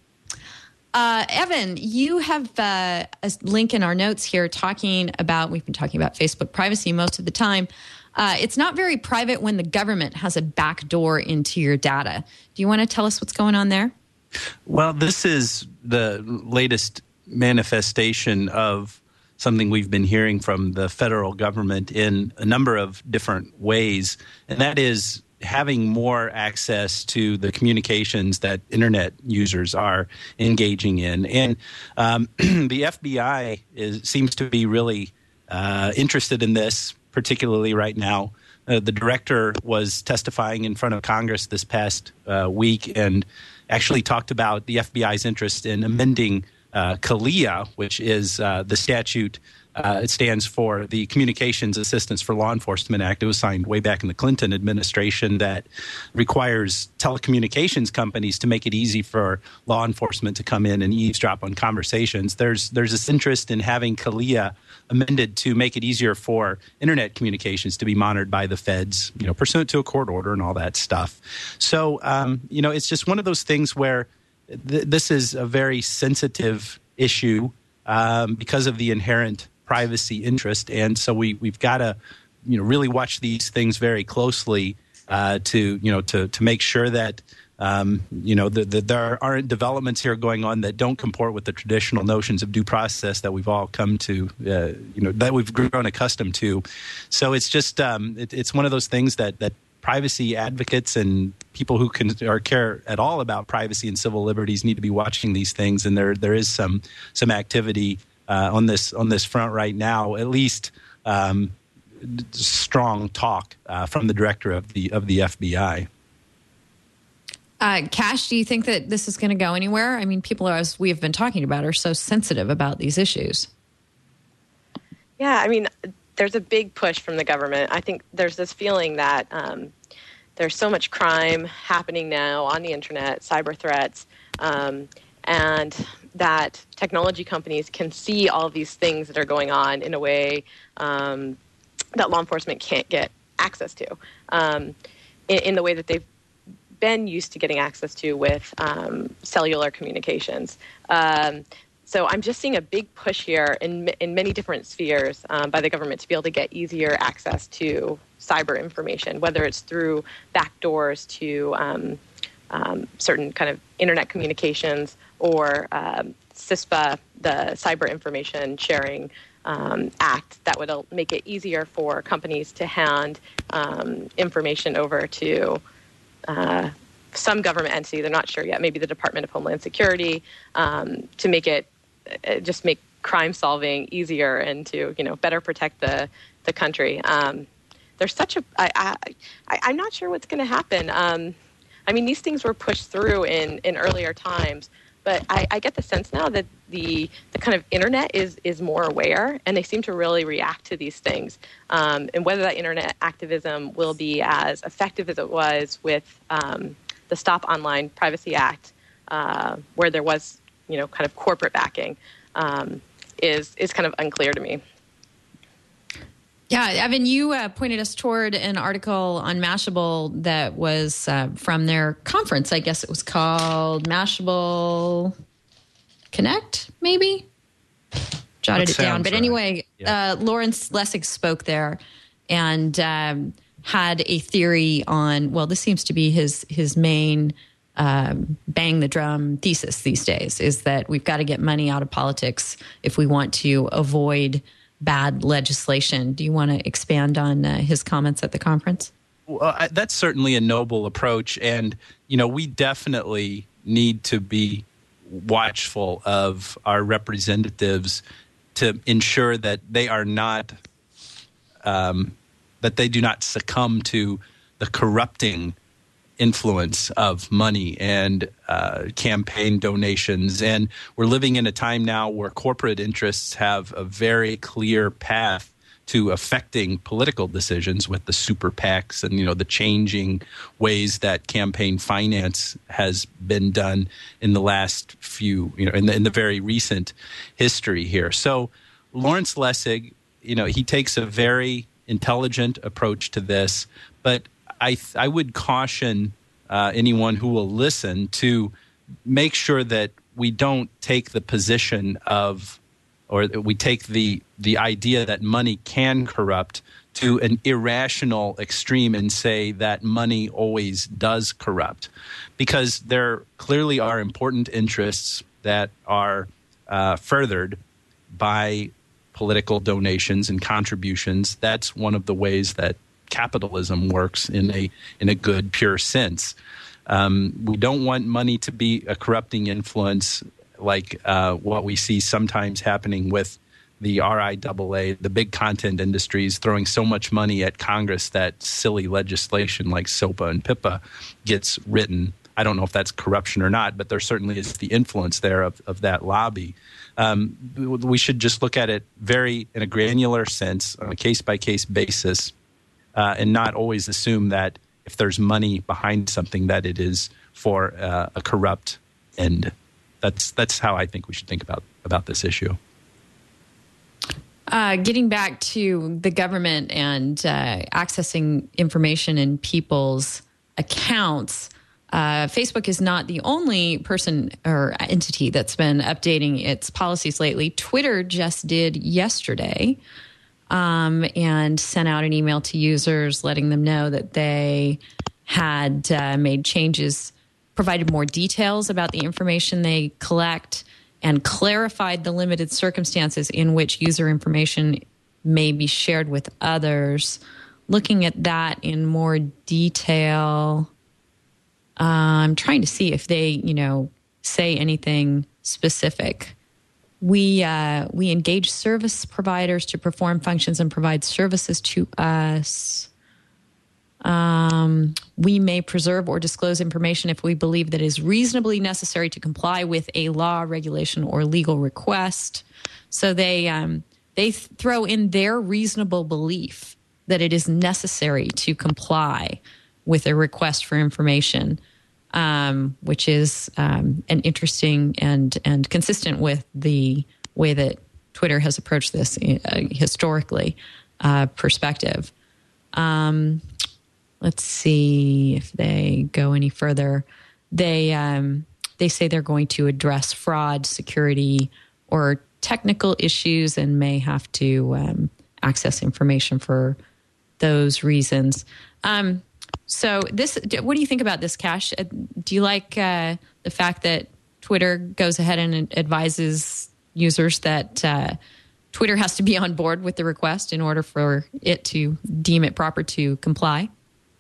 Uh, Evan, you have uh, a link in our notes here talking about, we've been talking about Facebook privacy most of the time. Uh, it's not very private when the government has a back door into your data. Do you want to tell us what's going on there? Well, this is the latest manifestation of something we've been hearing from the federal government in a number of different ways, and that is having more access to the communications that internet users are engaging in. And um, the F B I is, seems to be really uh, interested in this, particularly right now. Uh, the director was testifying in front of Congress this past uh, week and actually talked about the F B I's interest in amending uh, CALEA, which is uh, the statute. Uh, it stands for the Communications Assistance for Law Enforcement Act. It was signed way back in the Clinton administration that requires telecommunications companies to make it easy for law enforcement to come in and eavesdrop on conversations. There's there's this interest in having CALEA amended to make it easier for internet communications to be monitored by the feds, you know, pursuant to a court order and all that stuff. So, um, you know, it's just one of those things where th- this is a very sensitive issue um, because of the inherent privacy interest, and so we we've got to, you know, really watch these things very closely uh, to you know to to make sure that um, you know that the, there aren't developments here going on that don't comport with the traditional notions of due process that we've all come to uh, you know that we've grown accustomed to. So it's just um, it, it's one of those things that that privacy advocates and people who can or care at all about privacy and civil liberties need to be watching these things, and there there is some some activity Uh, on this on this front right now, at least um, strong talk uh, from the director of the of the F B I. Uh, Cash, do you think that this is going to go anywhere? I mean, people, as we have been talking about, are so sensitive about these issues. Yeah, I mean, there's a big push from the government. I think there's this feeling that um, there's so much crime happening now on the internet, cyber threats, um, and that technology companies can see all of these things that are going on in a way um, that law enforcement can't get access to, um, in, in the way that they've been used to getting access to with um, cellular communications. Um, so I'm just seeing a big push here in in many different spheres um, by the government to be able to get easier access to cyber information, whether it's through backdoors to um, um, certain kind of internet communications, or um, CISPA, the Cyber Information Sharing um, Act, that would make it easier for companies to hand um, information over to uh, some government entity. They're not sure yet, maybe the Department of Homeland Security, um, to make it uh, just make crime solving easier and to, you know, better protect the the country. Um, there's such a I, I, I I'm not sure what's going to happen. Um, I mean, these things were pushed through in in earlier times. But I, I get the sense now that the the kind of internet is is more aware, and they seem to really react to these things. Um, and whether that internet activism will be as effective as it was with um, the Stop Online Privacy Act, uh, where there was, you know, kind of corporate backing, um, is is kind of unclear to me. Yeah, Evan, you uh, pointed us toward an article on Mashable that was uh, from their conference. I guess it was called Mashable Connect, maybe? Jotted that it down. But right. anyway, yeah. uh, Lawrence Lessig spoke there and um, had a theory on, well, this seems to be his, his main um, bang the drum thesis these days, is that we've got to get money out of politics if we want to avoid bad legislation. Do you want to expand on uh, his comments at the conference? Well, I, that's certainly a noble approach. And, you know, we definitely need to be watchful of our representatives to ensure that they are not, um, that they do not succumb to the corrupting influence of money and uh, campaign donations. And we're living in a time now where corporate interests have a very clear path to affecting political decisions with the super PACs and, you know, the changing ways that campaign finance has been done in the last few, you know, in the, in the very recent history here. So Lawrence Lessig, you know, he takes a very intelligent approach to this, but I th- I would caution uh, anyone who will listen to make sure that we don't take the position of, or we take the the idea that money can corrupt to an irrational extreme and say that money always does corrupt, because there clearly are important interests that are uh, furthered by political donations and contributions. That's one of the ways that capitalism works in a in a good, pure sense. Um, we don't want money to be a corrupting influence like uh, what we see sometimes happening with the R I A A, the big content industries throwing so much money at Congress that silly legislation like SOPA and PIPA gets written I don't know if that's corruption or not, but there certainly is the influence there of, of that lobby. Um, we should just look at it very in a granular sense on a case-by-case basis uh, and not always assume that if there's money behind something that it is for uh, a corrupt end. That's that's how I think we should think about, about this issue. Uh, getting back to the government and uh, accessing information in people's accounts, uh, Facebook is not the only person or entity that's been updating its policies lately. Twitter just did yesterday um, and sent out an email to users letting them know that they had uh, made changes, provided more details about the information they collect, and clarified the limited circumstances in which user information may be shared with others. Looking at that in more detail, uh, I'm trying to see if they, you know, say anything specific. We uh, we engage service providers to perform functions and provide services to us. Um, we may preserve or disclose information if we believe that it is reasonably necessary to comply with a law, regulation, or legal request. So they um, they th- throw in their reasonable belief that it is necessary to comply with a request for information, um, which is um, an interesting and and consistent with the way that Twitter has approached this uh, historically uh, perspective. Um, Let's see if they go any further. They um, they say they're going to address fraud, security, or technical issues, and may have to um, access information for those reasons. Um, so, this, what do you think about this, Cash? Do you like uh, the fact that Twitter goes ahead and advises users that uh, Twitter has to be on board with the request in order for it to deem it proper to comply?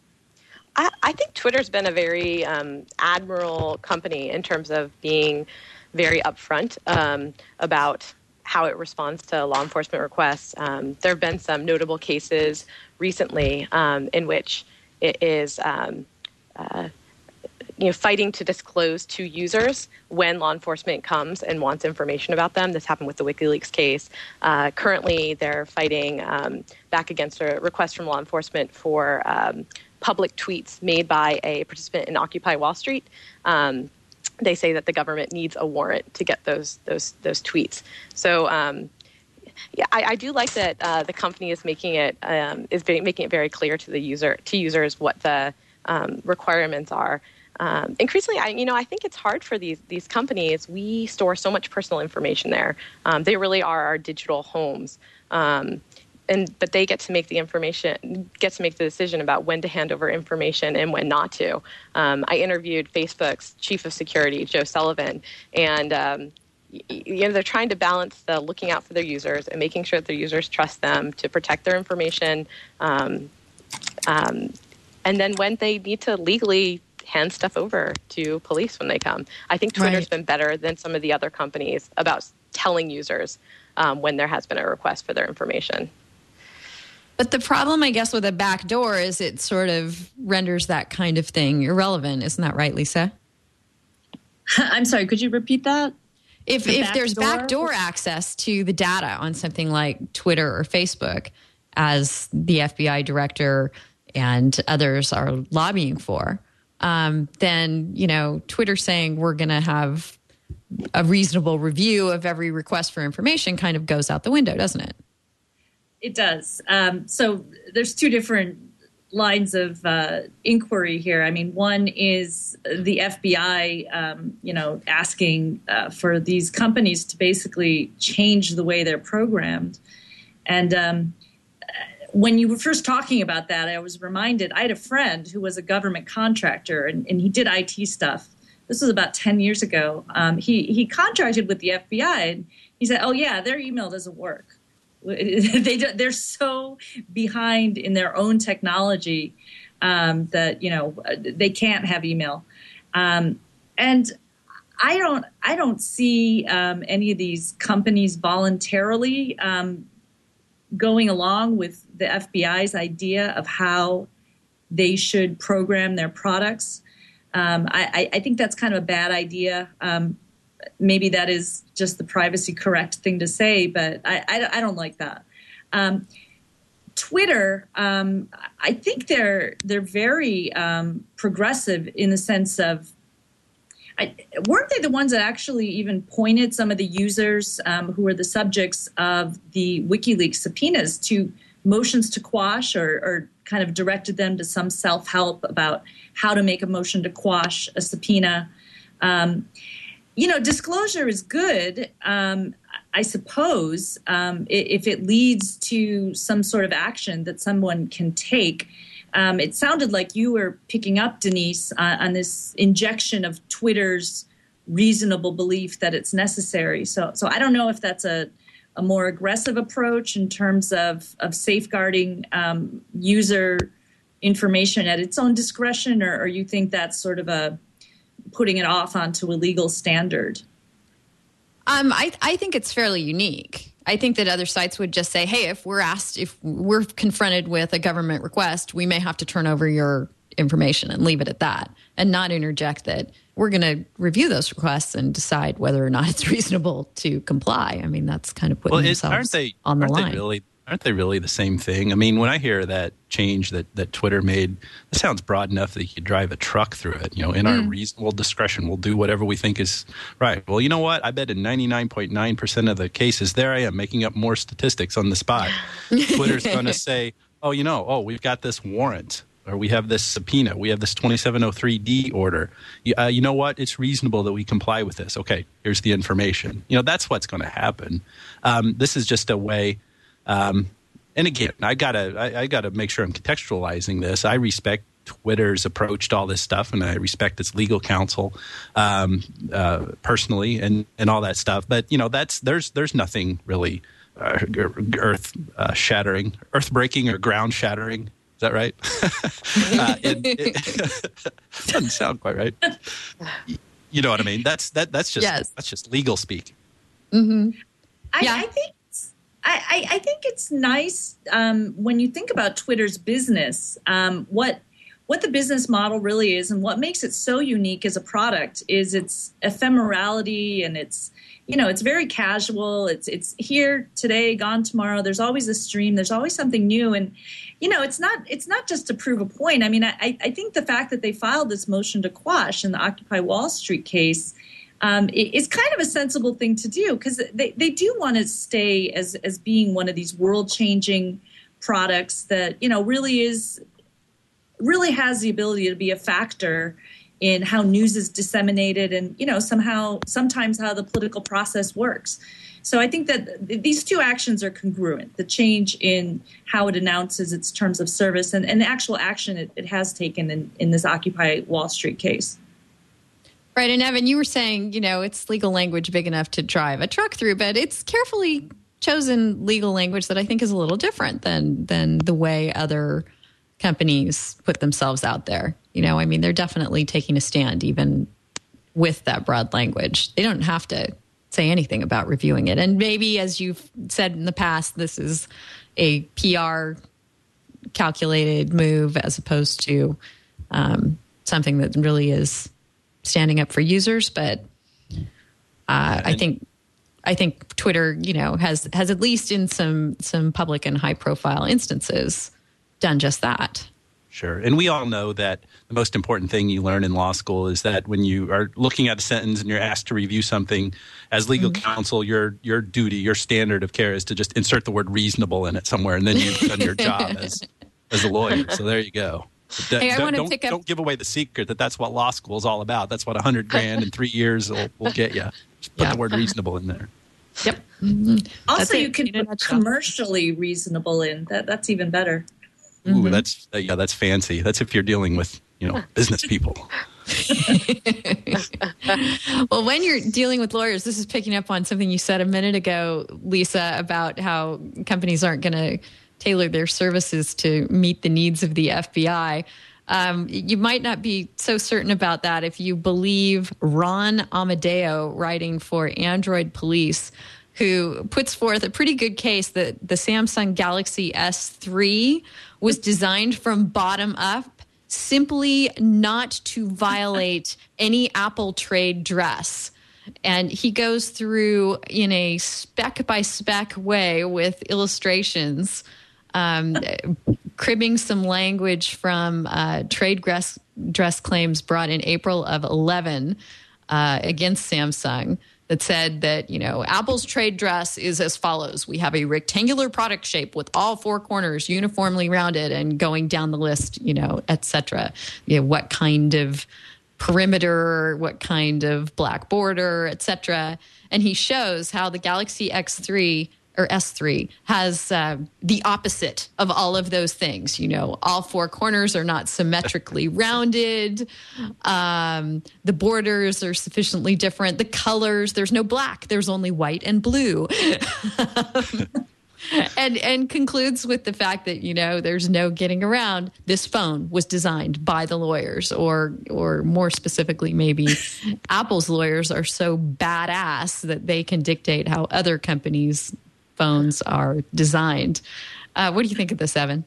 I, I think Twitter's been a very um, admirable company in terms of being very upfront um, about how it responds to law enforcement requests. Um, there have been some notable cases recently um, in which it is um, uh, you know, fighting to disclose to users when law enforcement comes and wants information about them. This happened with the WikiLeaks case. Uh, currently, they're fighting um, back against a request from law enforcement for um, public tweets made by a participant in Occupy Wall Street. Um, they say that the government needs a warrant to get those those those tweets. So, um, yeah, I, I do like that uh, the company is making it um, is very, making it very clear to the user to users what the um, requirements are. Um, increasingly, I, you know, I think it's hard for these these companies. We store so much personal information there. Um, they really are our digital homes. Um, And, but they get to make the information, get to make the decision about when to hand over information and when not to. Um, I interviewed Facebook's chief of security, Joe Sullivan, and um, you know they're trying to balance the looking out for their users and making sure that their users trust them to protect their information, um, um, and then when they need to legally hand stuff over to police when they come. I think Twitter's right. been better than some of the other companies about telling users um, when there has been a request for their information. But the problem, I guess, with a backdoor is it sort of renders that kind of thing irrelevant. Isn't that right, Lisa? I'm sorry, could you repeat that? If the if back there's door? backdoor access to the data on something like Twitter or Facebook, as the F B I director and others are lobbying for, um, then, you know, Twitter saying we're going to have a reasonable review of every request for information kind of goes out the window, doesn't it? It does. Um, so there's two different lines of uh, inquiry here. I mean, one is the F B I, um, you know, asking uh, for these companies to basically change the way they're programmed. And um, when you were first talking about that, I was reminded, I had a friend who was a government contractor, and, and he did I T stuff. This was about ten years ago. Um, he, he contracted with the F B I, and he said, oh, yeah, their email doesn't work. They they're so behind in their own technology um, that you know they can't have email, um, and I don't I don't see um, any of these companies voluntarily um, going along with the F B I's idea of how they should program their products. Um, I, I think that's kind of a bad idea. Um, maybe that is just the privacy correct thing to say, but I, I, I don't like that. Um, Twitter, um, I think they're they're very um, progressive in the sense of, I, weren't they the ones that actually even pointed some of the users um, who were the subjects of the WikiLeaks subpoenas to motions to quash, or, or kind of directed them to some self-help about how to make a motion to quash a subpoena? Um, you know, disclosure is good, um, I suppose, um, if it leads to some sort of action that someone can take. Um, it sounded like you were picking up, Denise, uh, on this injection of Twitter's reasonable belief that it's necessary. So, so I don't know if that's a, a more aggressive approach in terms of, of safeguarding um, user information at its own discretion, or, or you think that's sort of a putting it off onto a legal standard? Um, I, I think it's fairly unique. I think that other sites would just say, hey, if we're asked, if we're confronted with a government request, we may have to turn over your information and leave it at that, and not interject that we're going to review those requests and decide whether or not it's reasonable to comply. I mean, that's kind of putting well, themselves aren't they, on the aren't line. They really, aren't they really the same thing? I mean, when I hear that change that, that Twitter made, it sounds broad enough that you could drive a truck through it. You know, in mm. our reasonable discretion, we'll do whatever we think is right. Well, you know what? I bet in ninety-nine point nine percent of the cases, there I am making up more statistics on the spot. Twitter's going to say, oh, you know, oh, we've got this warrant, or we have this subpoena, we have this twenty-seven oh three D order. Uh, you know what? It's reasonable that we comply with this. Okay, here's the information. You know, that's what's going to happen. Um, this is just a way. Um, and again, I gotta, I, I gotta make sure I'm contextualizing this. I respect Twitter's approach to all this stuff, and I respect its legal counsel um, uh, personally, and, and all that stuff. But you know, that's there's there's nothing really uh, earth uh, shattering, earth breaking, or ground shattering. Is that right? uh, it, it doesn't sound quite right. You know what I mean? That's that. That's just yes. that's just legal speak. Mm-hmm. I, yeah. I think it's, I, I think it's nice um, when you think about Twitter's business. Um, what what the business model really is, and what makes it so unique as a product, is its ephemerality, and it's you know it's very casual. It's it's here today, gone tomorrow. There's always a stream. There's always something new, and you know it's not it's not just to prove a point. I mean, I, I think the fact that they filed this motion to quash in the Occupy Wall Street case um, is kind of a sensible thing to do, because they, they do want to stay as as being one of these world changing products that you know really is really has the ability to be a factor in how news is disseminated, and you know somehow sometimes how the political process works. So I think that th- these two actions are congruent: the change in how it announces its terms of service, and, and the actual action it, it has taken in, in this Occupy Wall Street case. Right. And Evan, you were saying, you know, it's legal language big enough to drive a truck through, but it's carefully chosen legal language that I think is a little different than than the way other companies put themselves out there. You know, I mean, they're definitely taking a stand even with that broad language. They don't have to say anything about reviewing it. And maybe, as you've said in the past, this is a P R calculated move as opposed to um, something that really is standing up for users. But uh, I think I think Twitter, you know, has has at least in some some public and high profile instances done just that. Sure. And we all know that the most important thing you learn in law school is that when you are looking at a sentence and you're asked to review something as legal mm-hmm. counsel, your your duty, your standard of care is to just insert the word reasonable in it somewhere, and then you've done your job as as a lawyer. So there you go. D- hey, I don't, don't, pick up- don't give away the secret that that's what law school is all about. That's what a hundred grand in three years will, will get you. Just put yeah. the word reasonable in there. Yep. Mm-hmm. Also, you can put commercially reasonable in. That that's even better. Ooh, mm-hmm. that's uh, yeah, that's fancy. That's if you're dealing with you know business people. Well, when you're dealing with lawyers, this is picking up on something you said a minute ago, Lisa, about how companies aren't going to tailor their services to meet the needs of the F B I. Um, you might not be so certain about that if you believe Ron Amadeo, writing for Android Police, who puts forth a pretty good case that the Samsung Galaxy S three was designed from bottom up simply not to violate any Apple trade dress. And he goes through in a spec by spec way with illustrations, um, cribbing some language from uh, trade dress, dress claims brought in April of eleven uh, against Samsung that said that, you know, Apple's trade dress is as follows. We have a rectangular product shape with all four corners uniformly rounded, and going down the list, you know, et cetera. You know, what kind of perimeter, what kind of black border, et cetera. And he shows how the Galaxy X three or S three has uh, the opposite of all of those things. You know, all four corners are not symmetrically rounded. Um, the borders are sufficiently different. The colors, there's no black. There's only white and blue. And and concludes with the fact that, you know, there's no getting around. This phone was designed by the lawyers, or or more specifically, maybe Apple's lawyers are so badass that they can dictate how other companies' phones are designed. Uh, what do you think of this, Evan?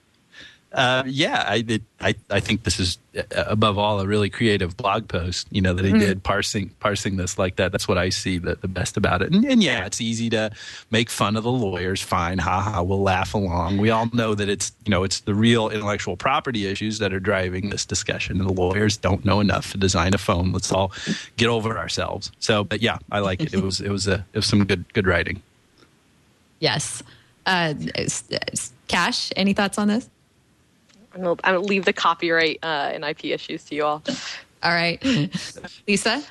Uh, yeah, I, it, I I think this is uh, above all a really creative blog post, you know, that he mm-hmm. did parsing parsing this like that. That's what I see the, the best about it. And, and yeah, it's easy to make fun of the lawyers. Fine, haha, we'll laugh along. We all know that it's, you know, it's the real intellectual property issues that are driving this discussion. And the lawyers don't know enough to design a phone. Let's all get over ourselves. So, but yeah, I like it. It was it was a it was some good good writing. Yes, uh, Cash, any thoughts on this? I'm going to leave the copyright uh, and I P issues to you all. All right. Lisa?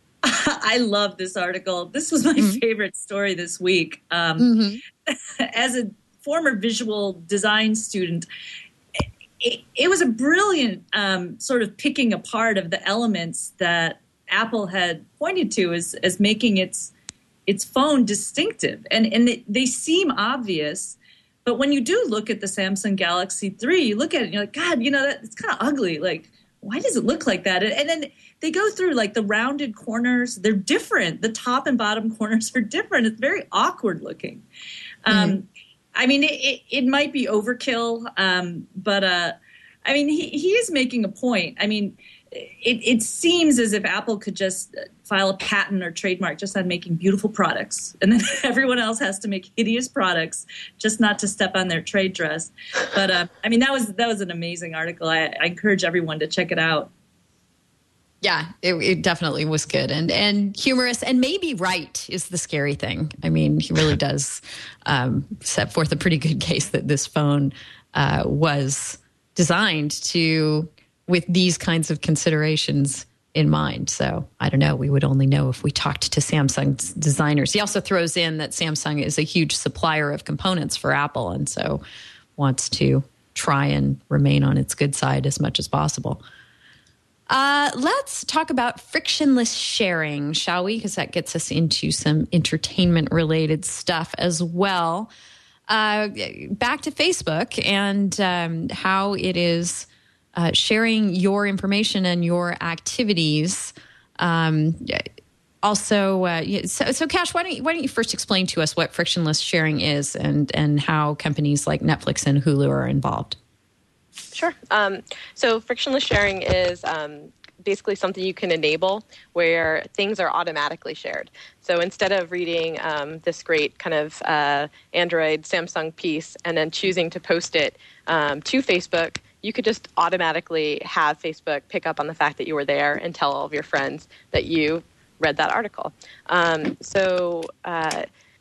I love this article. This was my mm-hmm. favorite story this week. Um, mm-hmm. As a former visual design student, it, it was a brilliant um, sort of picking apart of the elements that Apple had pointed to as, as making its its phone distinctive. And, and they, they seem obvious. But when you do look at the Samsung Galaxy three, you look at it and you're like, God, you know, that, it's kind of ugly. Like, why does it look like that? And, and then they go through like the rounded corners. They're different. The top and bottom corners are different. It's very awkward looking. Mm-hmm. Um, I mean, it, it, it might be overkill, um, but uh, I mean, he, he is making a point. I mean, it, it seems as if Apple could just file a patent or trademark just on making beautiful products, and then everyone else has to make hideous products just not to step on their trade dress. But uh, I mean, that was that was an amazing article. I, I encourage everyone to check it out. Yeah, it, it definitely was good and and humorous, and maybe right is the scary thing. I mean, he really does um, set forth a pretty good case that this phone uh, was designed to with these kinds of considerations in mind. So I don't know. We would only know if we talked to Samsung's designers. He also throws in that Samsung is a huge supplier of components for Apple, and so wants to try and remain on its good side as much as possible. Uh, let's talk about frictionless sharing, shall we? Because that gets us into some entertainment-related stuff as well. Uh, back to Facebook and um, how it is Uh, sharing your information and your activities. Um, also, uh, so, so Cash, why don't you, why don't you first explain to us what frictionless sharing is and and how companies like Netflix and Hulu are involved? Sure. Um, so frictionless sharing is um, basically something you can enable where things are automatically shared. So instead of reading um, this great kind of uh, Android Samsung piece and then choosing to post it um, to Facebook, you could just automatically have Facebook pick up on the fact that you were there and tell all of your friends that you read that article. Um, so uh,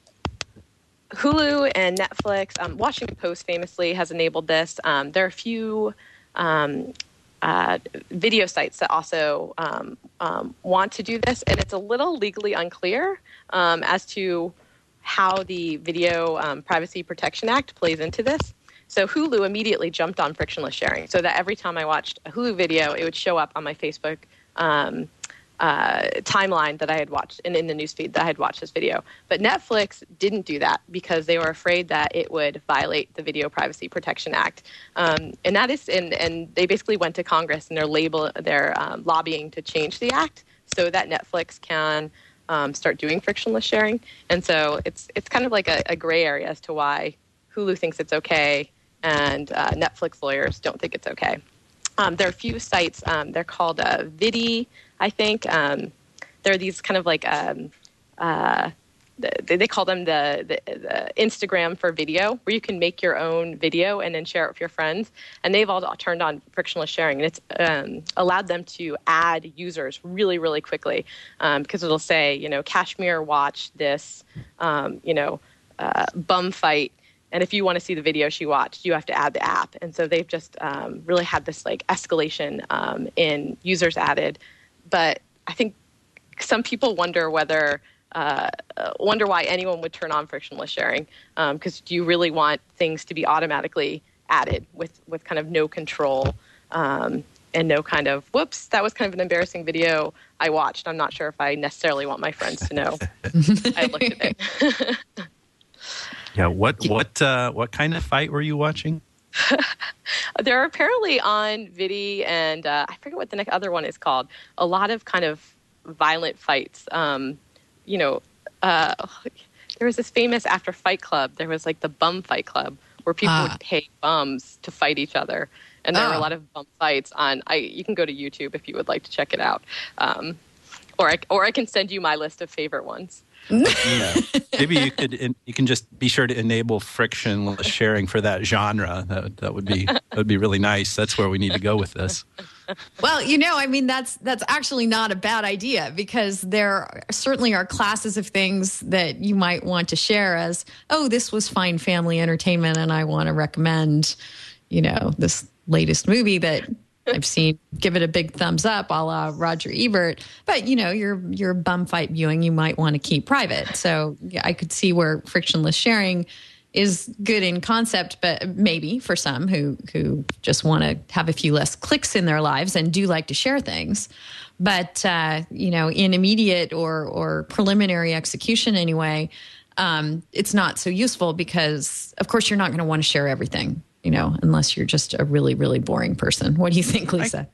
Hulu and Netflix, um, Washington Post famously has enabled this. Um, there are a few um, uh, video sites that also um, um, want to do this, and it's a little legally unclear um, as to how the Video um, Privacy Protection Act plays into this. So Hulu immediately jumped on frictionless sharing so that every time I watched a Hulu video, it would show up on my Facebook um, uh, timeline that I had watched and in the newsfeed that I had watched this video. But Netflix didn't do that because they were afraid that it would violate the Video Privacy Protection Act. Um, and that is, and, and they basically went to Congress and they're label, they're um, lobbying to change the act so that Netflix can um, start doing frictionless sharing. And so it's it's kind of like a, a gray area as to why Hulu thinks it's okay and uh, Netflix lawyers don't think it's okay. Um, there are a few sites. Um, they're called uh, Vidi, I think. Um, they're these kind of like um, uh, they, they call them the, the, the Instagram for video, where you can make your own video and then share it with your friends. And they've all turned on frictionless sharing, and it's um, allowed them to add users really, really quickly, um, because it'll say, you know, Kashmir watched this, um, you know, uh, bum fight. And if you want to see the video she watched, you have to add the app. And so they've just um, really had this like escalation um, in users added. But I think some people wonder whether, uh, wonder why anyone would turn on frictionless sharing. Because um, do you really want things to be automatically added with, with kind of no control um, and no kind of, whoops, that was kind of an embarrassing video I watched. I'm not sure if I necessarily want my friends to know I looked at it. Yeah, what what uh, what kind of fight were you watching? There are apparently on Vidi and uh, I forget what the next other one is called. A lot of kind of violent fights. Um, you know, uh, there was this famous after Fight Club. There was like the Bum Fight Club where people ah. would pay bums to fight each other, and there ah. were a lot of bum fights on. I you can go to YouTube if you would like to check it out, um, or I, or I can send you my list of favorite ones. Yeah, maybe you could. You can just be sure to enable frictionless sharing for that genre. That that would be that would be really nice. That's where we need to go with this. Well, you know, I mean, that's that's actually not a bad idea, because there certainly are classes of things that you might want to share as, oh, this was fine family entertainment, and I want to recommend, you know, this latest movie that I've seen, give it a big thumbs up, a la Roger Ebert. But, you know, your your bum fight viewing, you might want to keep private. So yeah, I could see where frictionless sharing is good in concept, but maybe for some who, who just want to have a few less clicks in their lives and do like to share things. But, uh, you know, in immediate or, or preliminary execution anyway, um, it's not so useful because, of course, you're not going to want to share everything, you know, unless you're just a really, really boring person. What do you think, Lisa?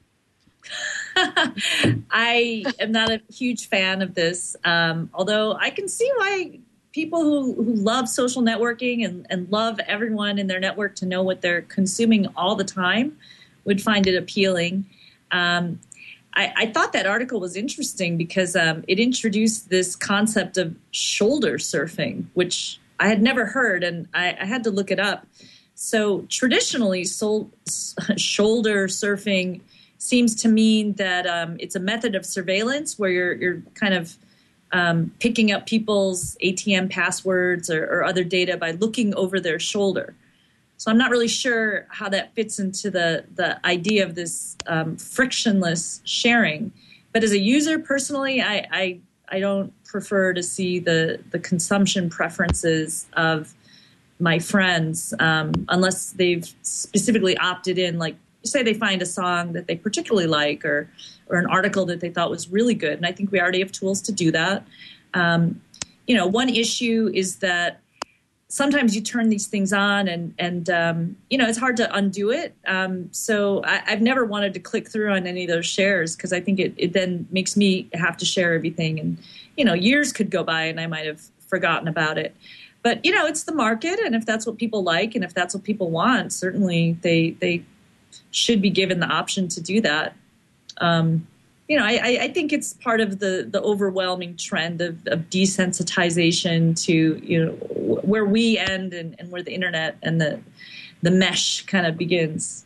I, I am not a huge fan of this, um, although I can see why people who, who love social networking and, and love everyone in their network to know what they're consuming all the time would find it appealing. Um, I, I thought that article was interesting because um, it introduced this concept of shoulder surfing, which I had never heard, and I, I had to look it up. So traditionally, sol- shoulder surfing seems to mean that um, it's a method of surveillance where you're you're kind of um, picking up people's A T M passwords or, or other data by looking over their shoulder. So I'm not really sure how that fits into the, the idea of this um, frictionless sharing. But as a user, personally, I, I I don't prefer to see the, the consumption preferences of my friends um, unless they've specifically opted in, like say they find a song that they particularly like or or an article that they thought was really good. And I think we already have tools to do that. Um, you know, one issue is that sometimes you turn these things on and, and um, you know, it's hard to undo it. Um, so I, I've never wanted to click through on any of those shares because I think it, it then makes me have to share everything. And, you know, years could go by and I might have forgotten about it. But, you know, it's the market. And if that's what people like and if that's what people want, certainly they they should be given the option to do that. Um, you know, I, I think it's part of the, the overwhelming trend of, of desensitization to, you know, where we end and, and where the internet and the the mesh kind of begins.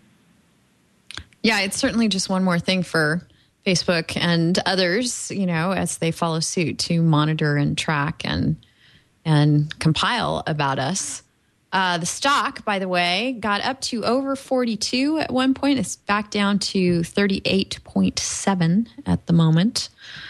Yeah, it's certainly just one more thing for Facebook and others, you know, as they follow suit to monitor and track and and compile about us. Uh, the stock, by the way, got up to over forty-two at one point. It's back down to thirty-eight point seven at the moment.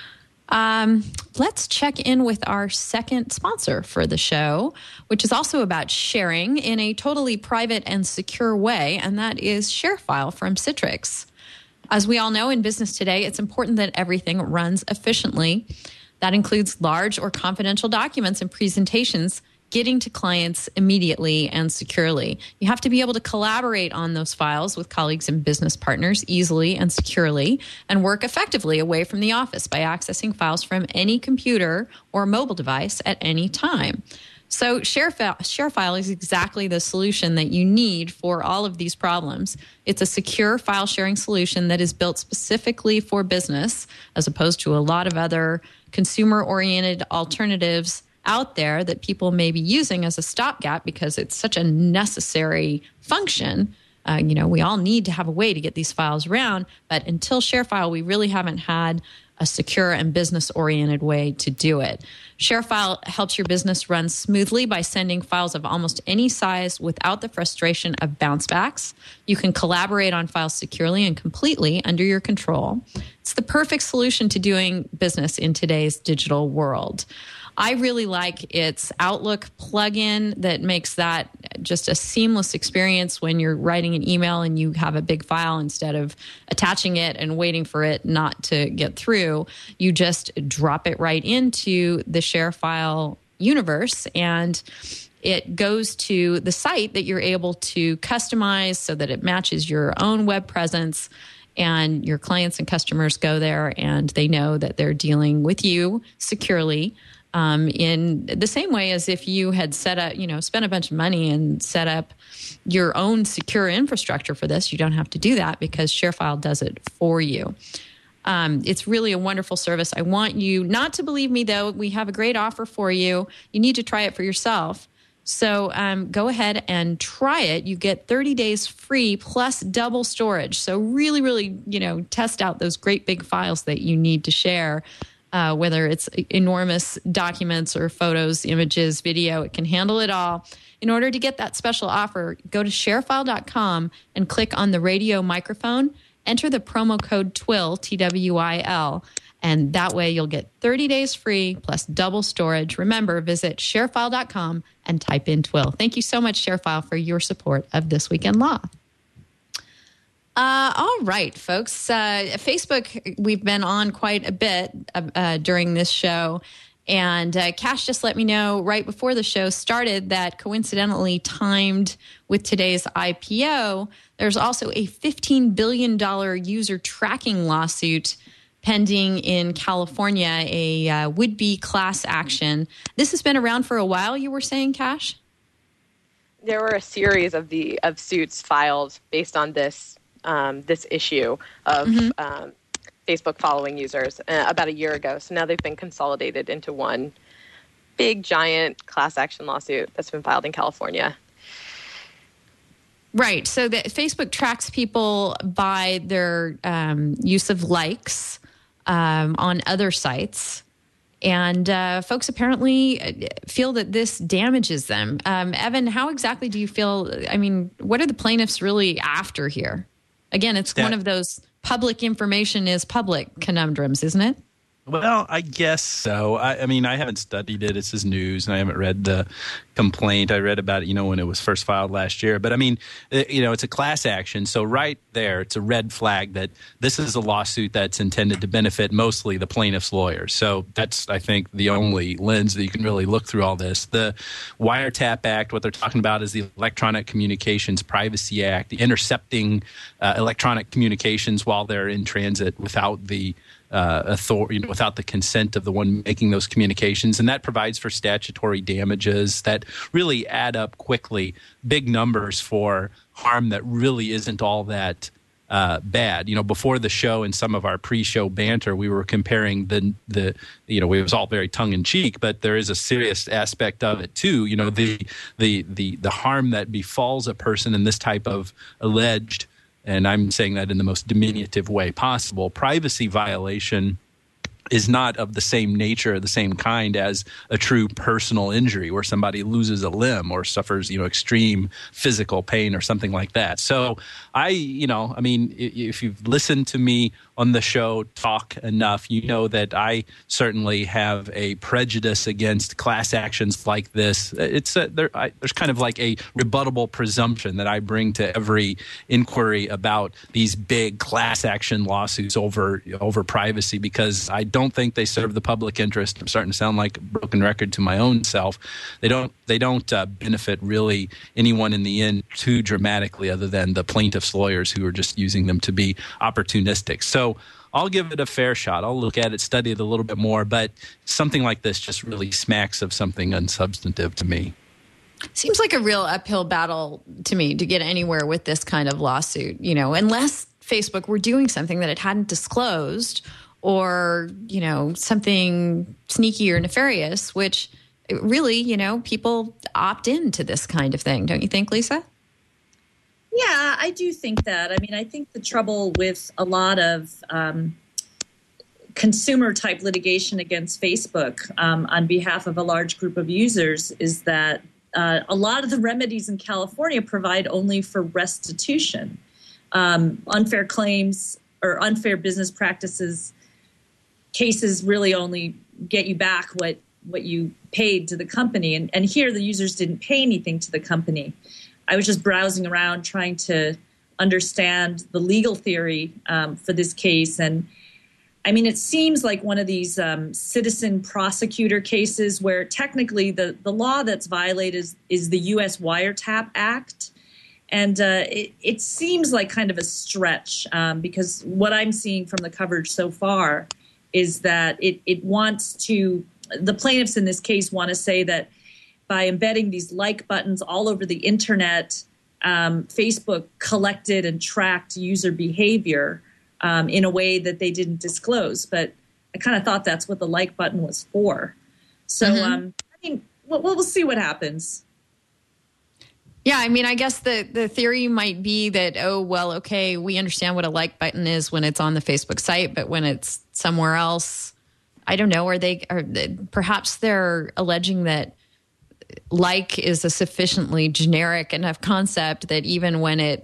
Um, let's check in with our second sponsor for the show, which is also about sharing in a totally private and secure way, and that is ShareFile from Citrix. As we all know, in business today, it's important that everything runs efficiently. That includes large or confidential documents and presentations getting to clients immediately and securely. You have to be able to collaborate on those files with colleagues and business partners easily and securely and work effectively away from the office by accessing files from any computer or mobile device at any time. So ShareFile, ShareFile is exactly the solution that you need for all of these problems. It's a secure file sharing solution that is built specifically for business, as opposed to a lot of other consumer-oriented alternatives out there that people may be using as a stopgap because it's such a necessary function. Uh, you know, we all need to have a way to get these files around, but until ShareFile, we really haven't had a secure and business-oriented way to do it. ShareFile helps your business run smoothly by sending files of almost any size without the frustration of bounce backs. You can collaborate on files securely and completely under your control. It's the perfect solution to doing business in today's digital world. I really like its Outlook plugin that makes that just a seamless experience when you're writing an email and you have a big file. Instead of attaching it and waiting for it not to get through, you just drop it right into the ShareFile universe, and it goes to the site that you're able to customize so that it matches your own web presence. And your clients and customers go there and they know that they're dealing with you securely. Um, in the same way as if you had set up, you know, spent a bunch of money and set up your own secure infrastructure for this. You don't have to do that because ShareFile does it for you. Um, it's really a wonderful service. I want you not to believe me, though. We have a great offer for you. You need to try it for yourself. So um, go ahead and try it. You get thirty days free plus double storage. So really, really, you know, test out those great big files that you need to share. Uh, whether it's enormous documents or photos, images, video, it can handle it all. In order to get that special offer, go to sharefile dot com and click on the radio microphone. Enter the promo code T W I L, T W I L, and that way you'll get thirty days free plus double storage. Remember, visit sharefile dot com and type in T W I L. Thank you so much, ShareFile, for your support of This Week in Law. Uh, all right, folks. Uh, Facebook, we've been on quite a bit uh, during this show. And uh, Cash just let me know right before the show started that coincidentally timed with today's I P O, there's also a fifteen billion dollars user tracking lawsuit pending in California, a uh, would-be class action. This has been around for a while, you were saying, Cash? There were a series of the of suits filed based on this Um, this issue of mm-hmm. um, Facebook following users uh, about a year ago. So now they've been consolidated into one big, giant class action lawsuit that's been filed in California. Right. So that Facebook tracks people by their um, use of likes um, on other sites. And uh, folks apparently feel that this damages them. Um, Evan, how exactly do you feel? I mean, what are the plaintiffs really after here? Again, it's that, one of those public information is public conundrums, isn't it? Well, I guess so. I, I mean, I haven't studied it. It's just news, and I haven't read the complaint. I read about it, you know, when it was first filed last year. But, I mean, it, you know, it's a class action. So right there, it's a red flag that this is a lawsuit that's intended to benefit mostly the plaintiff's lawyers. So that's, I think, the only lens that you can really look through all this. The Wiretap Act, what they're talking about is the Electronic Communications Privacy Act, the intercepting uh, electronic communications while they're in transit without the Uh, authority, you know, without the consent of the one making those communications. And that provides for statutory damages that really add up quickly, big numbers for harm that really isn't all that uh, bad. You know, before the show and some of our pre-show banter, we were comparing the, the you know, it was all very tongue-in-cheek, but there is a serious aspect of it too. You know, the the the the harm that befalls a person in this type of alleged, and I'm saying that in the most diminutive way possible, privacy violation is not of the same nature, the same kind as a true personal injury where somebody loses a limb or suffers, you know, extreme physical pain or something like that. So I, you know, I mean, if you've listened to me on the show talk enough, you know that I certainly have a prejudice against class actions like this. It's a, there, I, there's kind of like a rebuttable presumption that I bring to every inquiry about these big class action lawsuits over over privacy, because I don't think they serve the public interest. I'm starting to sound like a broken record to my own self. They don't they don't uh, benefit really anyone in the end too dramatically, other than the plaintiffs' lawyers who are just using them to be opportunistic. So I'll give it a fair shot. I'll look at it, study it a little bit more. But something like this just really smacks of something unsubstantive to me. Seems like a real uphill battle to me to get anywhere with this kind of lawsuit, you know, unless Facebook were doing something that it hadn't disclosed or, you know, something sneaky or nefarious, which really, you know, people opt into this kind of thing. Don't you think, Lisa? Yeah, I do think that. I mean, I think the trouble with a lot of um, consumer type litigation against Facebook um, on behalf of a large group of users is that Uh, a lot of the remedies in California provide only for restitution. Um, unfair claims or unfair business practices cases really only get you back what, what you paid to the company. And, and here the users didn't pay anything to the company. I was just browsing around trying to understand the legal theory um, for this case. And I mean, it seems like one of these um, citizen prosecutor cases where technically the, the law that's violated is, is the U S Wiretap Act. And uh, it, it seems like kind of a stretch um, because what I'm seeing from the coverage so far is that it, it wants to, the plaintiffs in this case want to say that by embedding these like buttons all over the internet, um, Facebook collected and tracked user behavior Um, in a way that they didn't disclose. But I kind of thought that's what the like button was for. So, mm-hmm. um, I mean, we'll, we'll see what happens. Yeah, I mean, I guess the, the theory might be that, oh, well, okay, we understand what a like button is when it's on the Facebook site, but when it's somewhere else, I don't know, are they, are they perhaps they're alleging that like is a sufficiently generic enough concept that even when it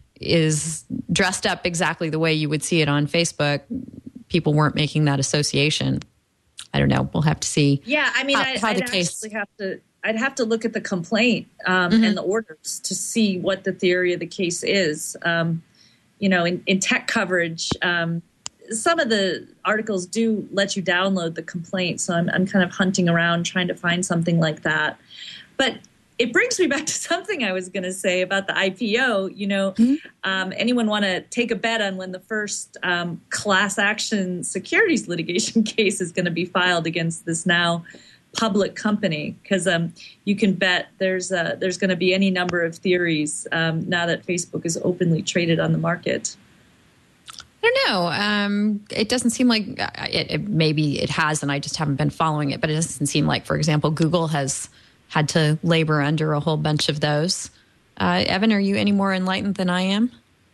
is dressed up exactly the way you would see it on Facebook, people weren't making that association. I don't know. We'll have to see. Yeah, I mean, how, I'd, how I'd the case... actually have to. I'd have to look at the complaint um, mm-hmm. and the orders to see what the theory of the case is. Um, you know, in, in tech coverage, um, some of the articles do let you download the complaint, so I'm, I'm kind of hunting around trying to find something like that. But it brings me back to something I was going to say about the I P O. You know, mm-hmm. um, anyone want to take a bet on when the first um, class action securities litigation case is going to be filed against this now public company? Because um, you can bet there's uh, there's going to be any number of theories um, now that Facebook is openly traded on the market. I don't know. Um, it doesn't seem like it, it, maybe it has, and I just haven't been following it. But it doesn't seem like, for example, Google has had to labor under a whole bunch of those. Uh, Evan, are you any more enlightened than I am?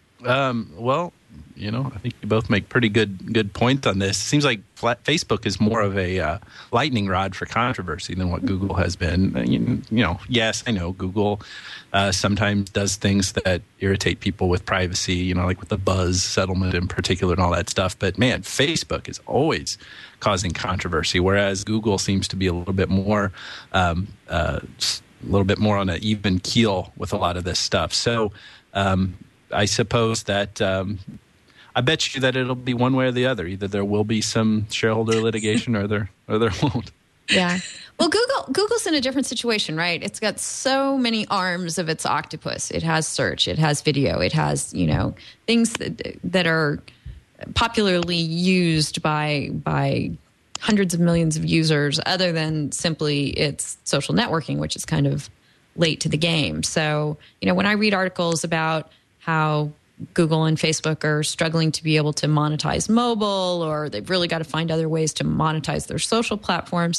Um, well, you know, I think you both make pretty good good points on this. It seems like flat Facebook is more of a uh, lightning rod for controversy than what Google has been. You, you know, yes, I know Google uh, sometimes does things that irritate people with privacy, you know, like with the Buzz settlement in particular and all that stuff. But man, Facebook is always causing controversy, whereas Google seems to be a little bit more, um, uh, a little bit more on an even keel with a lot of this stuff. So um, I suppose that um, I bet you that it'll be one way or the other. Either there will be some shareholder litigation, or there or there won't. Yeah. Well, Google Google's in a different situation, right? It's got so many arms of its octopus. It has search, it has video, it has, you know, things that that are popularly used by by hundreds of millions of users, other than simply its social networking, which is kind of late to the game. So, you know, when I read articles about how Google and Facebook are struggling to be able to monetize mobile, or they've really got to find other ways to monetize their social platforms,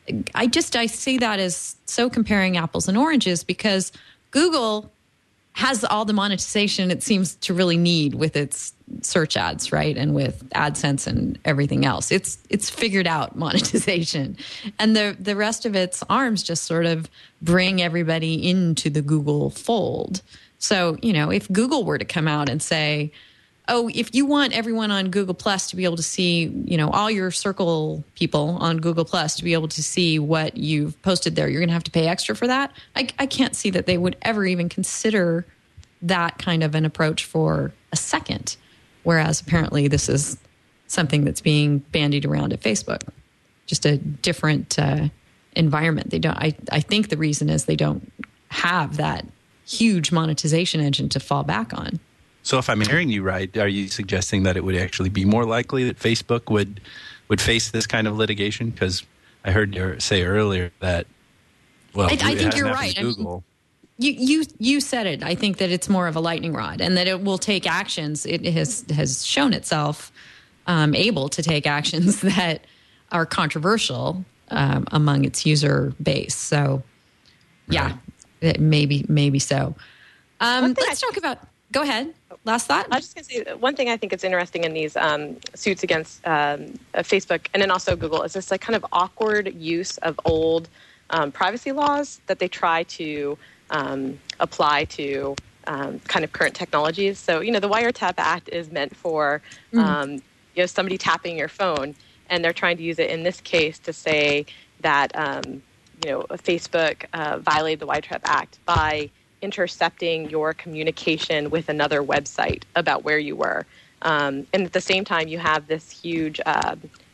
I just I see that as so comparing apples and oranges, because Google has all the monetization it seems to really need with its search ads, right? And with AdSense and everything else. It's it's figured out monetization. And the the rest of its arms just sort of bring everybody into the Google fold. So, you know, if Google were to come out and say, oh, if you want everyone on Google Plus to be able to see, you know, all your circle people on Google Plus to be able to see what you've posted there, you're going to have to pay extra for that. I, I can't see that they would ever even consider that kind of an approach for a second. Whereas apparently this is something that's being bandied around at Facebook. Just a different uh, environment. They don't. I, I think the reason is they don't have that huge monetization engine to fall back on. So if I'm hearing you right, are you suggesting that it would actually be more likely that Facebook would would face this kind of litigation? Because I heard you say earlier that, well, I, I think you're right. Google. I mean, you, you you said it. I think that it's more of a lightning rod and that it will take actions. It has, has shown itself um, able to take actions that are controversial um, among its user base. So, yeah, right. maybe, maybe so. Um, let's talk about, go ahead. Last thought? I was just going to say, one thing I think is interesting in these um, suits against um, Facebook and then also Google is this like kind of awkward use of old um, privacy laws that they try to um, apply to um, kind of current technologies. So, you know, the Wiretap Act is meant for, mm. um, you know, somebody tapping your phone, and they're trying to use it in this case to say that, um, you know, Facebook uh, violated the Wiretap Act by intercepting your communication with another website about where you were. Um, and at the same time, you have this huge, uh,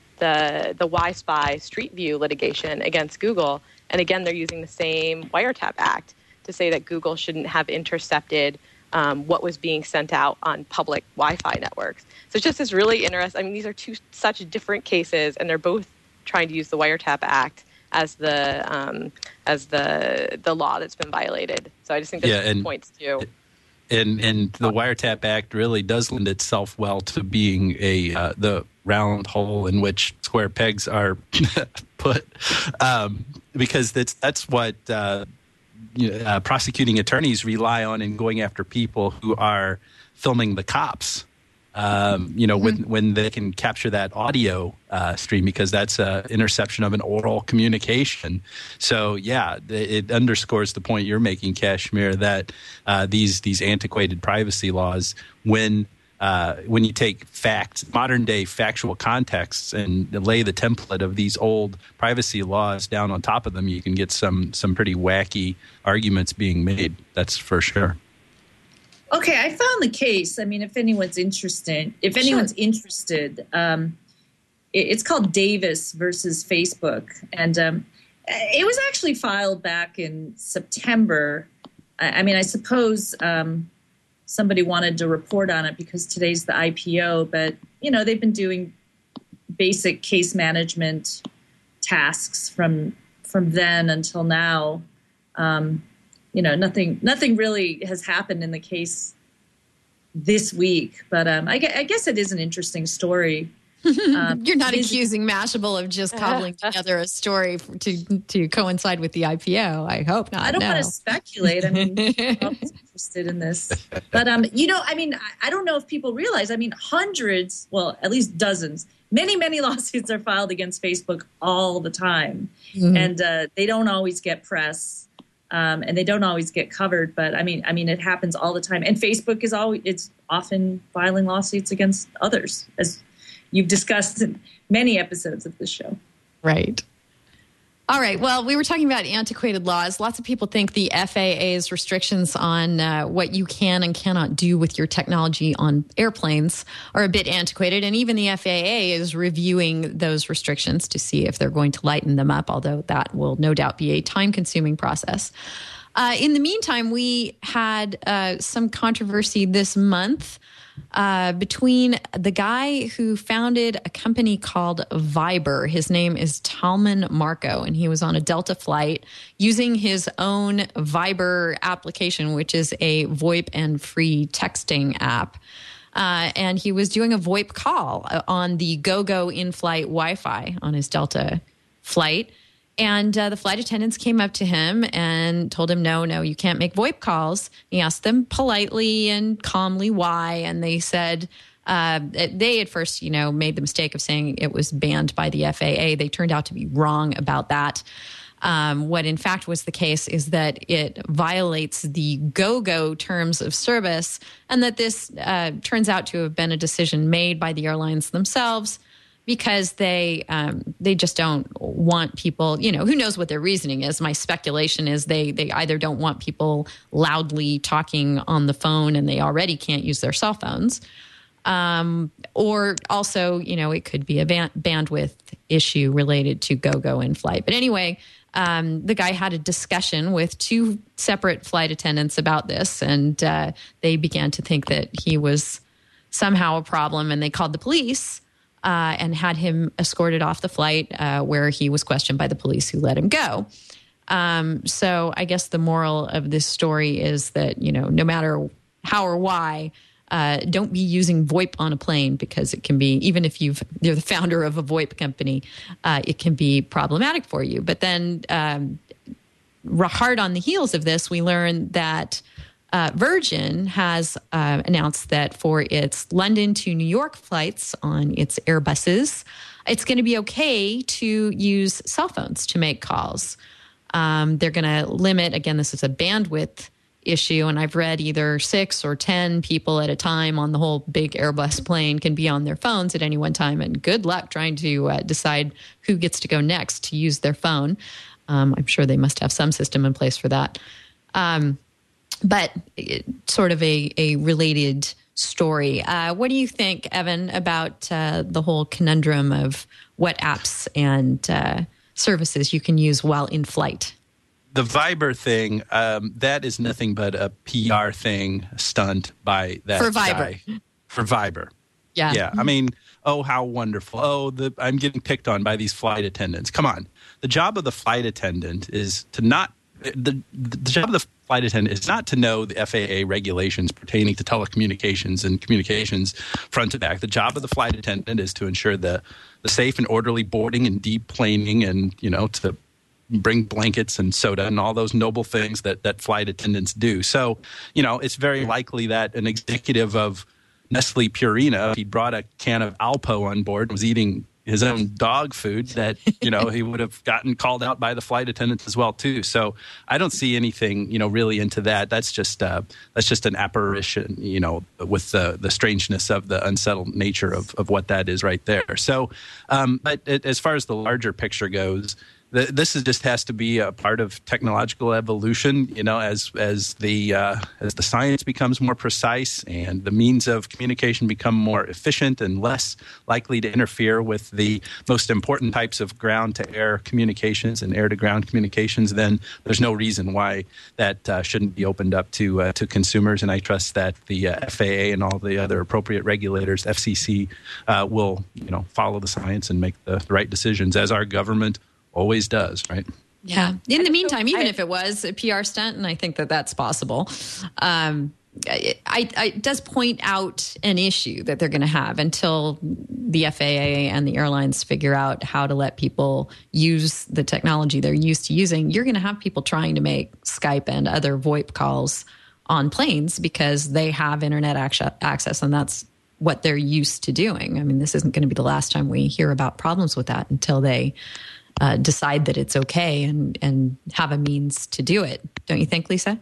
the the Y-Spy Street View litigation against Google. And again, they're using the same Wiretap Act to say that Google shouldn't have intercepted um, what was being sent out on public Wi-Fi networks. So it's just this really interesting, I mean, these are two such different cases, and they're both trying to use the Wiretap Act as the um, as the the law that's been violated. So I just think that yeah, and, points to. And and the Wiretap Act really does lend itself well to being a uh, the round hole in which square pegs are put, um, because that's that's what uh, you know, uh, prosecuting attorneys rely on in going after people who are filming the cops. Um, you know, when when they can capture that audio uh, stream, because that's an interception of an oral communication. So, yeah, it underscores the point you're making, Kashmir, that uh, these these antiquated privacy laws, when uh, when you take facts, modern day factual contexts, and lay the template of these old privacy laws down on top of them, you can get some some pretty wacky arguments being made. That's for sure. Okay, I found the case. I mean, if anyone's interested, if anyone's sure. interested, um, it, it's called Davis versus Facebook, and um, it was actually filed back in September. I, I mean, I suppose um, somebody wanted to report on it because today's the I P O, but you know, they've been doing basic case management tasks from from then until now. Um, You know, nothing nothing really has happened in the case this week, but um, I, I guess it is an interesting story. Um, You're not accusing Mashable of just cobbling together a story for, to to coincide with the I P O. I hope not. I don't no. want to speculate. I mean, I'm always interested in this. But, um, you know, I mean, I, I don't know if people realize, I mean, hundreds, well, at least dozens, many, many lawsuits are filed against Facebook all the time. Mm-hmm. And uh, they don't always get press. Um, and they don't always get covered, but I mean, I mean, it happens all the time. And Facebook is always, it's often filing lawsuits against others, as you've discussed in many episodes of this show. Right. All right. Well, we were talking about antiquated laws. Lots of people think the F A A's restrictions on uh, what you can and cannot do with your technology on airplanes are a bit antiquated. And even the F A A is reviewing those restrictions to see if they're going to lighten them up, although that will no doubt be a time-consuming process. Uh, in the meantime, we had uh, some controversy this month Uh, between the guy who founded a company called Viber. His name is Talman Marco, and he was on a Delta flight using his own Viber application, which is a VoIP and free texting app. Uh, and he was doing a VoIP call on the GoGo in-flight Wi-Fi on his Delta flight. And uh, the flight attendants came up to him and told him, no, no, you can't make VoIP calls. He asked them politely and calmly why. And they said, uh, they at first, you know, made the mistake of saying it was banned by the F A A. They turned out to be wrong about that. Um, what in fact was the case is that it violates the GoGo terms of service, and that this uh, turns out to have been a decision made by the airlines themselves, because they um, they just don't want people, you know, who knows what their reasoning is. My speculation is they they either don't want people loudly talking on the phone and they already can't use their cell phones. Um, or also, you know, it could be a ban- bandwidth issue related to GoGo in flight. But anyway, um, the guy had a discussion with two separate flight attendants about this, and uh, they began to think that he was somehow a problem, and they called the police uh, and had him escorted off the flight uh, where he was questioned by the police who let him go. Um, so I guess the moral of this story is that, you know, no matter how or why, uh, don't be using VoIP on a plane, because it can be, even if you've, you're the founder of a VoIP company, uh, it can be problematic for you. But then um, hard on the heels of this, we learned that uh, Virgin has uh, announced that for its London to New York flights on its Airbuses, it's going to be okay to use cell phones to make calls. Um, they're going to limit, again, this is a bandwidth issue, and I've read either six or ten people at a time on the whole big Airbus plane can be on their phones at any one time, and good luck trying to uh, decide who gets to go next to use their phone. Um, I'm sure they must have some system in place for that. Um, but it, sort of a, a related story. Uh, what do you think, Evan, about uh, the whole conundrum of what apps and uh, services you can use while in flight? The Viber thing, um, that is nothing but a P R thing, a stunt by that For Viber. guy. For Viber. Yeah. Yeah. I mean, oh, how wonderful. Oh, the, I'm getting picked on by these flight attendants. Come on. The job of the flight attendant is to not, the, the job of the flight attendant is not to know the F A A regulations pertaining to telecommunications and communications front to back. The job of the flight attendant is to ensure the, the safe and orderly boarding and deplaning, and, you know, to bring blankets and soda and all those noble things that, that flight attendants do. So, you know, it's very likely that an executive of Nestle Purina, if he brought a can of Alpo on board and was eating his own dog food, that, you know, he would have gotten called out by the flight attendants as well, too. So I don't see anything, you know, really into that. That's just uh, that's just an apparition, you know, with the, the strangeness of the unsettled nature of, of what that is right there. So, um, but it, as far as the larger picture goes, this is just has to be a part of technological evolution, you know, as as the uh, as the science becomes more precise and the means of communication become more efficient and less likely to interfere with the most important types of ground-to-air communications and air-to-ground communications, then there's no reason why that uh, shouldn't be opened up to uh, to consumers. And I trust that the uh, F A A and all the other appropriate regulators, F C C, uh, will, you know, follow the science and make the, the right decisions, as our government always does, right? Yeah. In the meantime, even if it was a P R stunt, and I think that that's possible, um, it, I, I, it does point out an issue that they're going to have until the F A A and the airlines figure out how to let people use the technology they're used to using. You're going to have people trying to make Skype and other VoIP calls on planes because they have internet access, and that's what they're used to doing. I mean, this isn't going to be the last time we hear about problems with that until they Uh, decide that it's okay and, and have a means to do it. Don't you think, Lisa?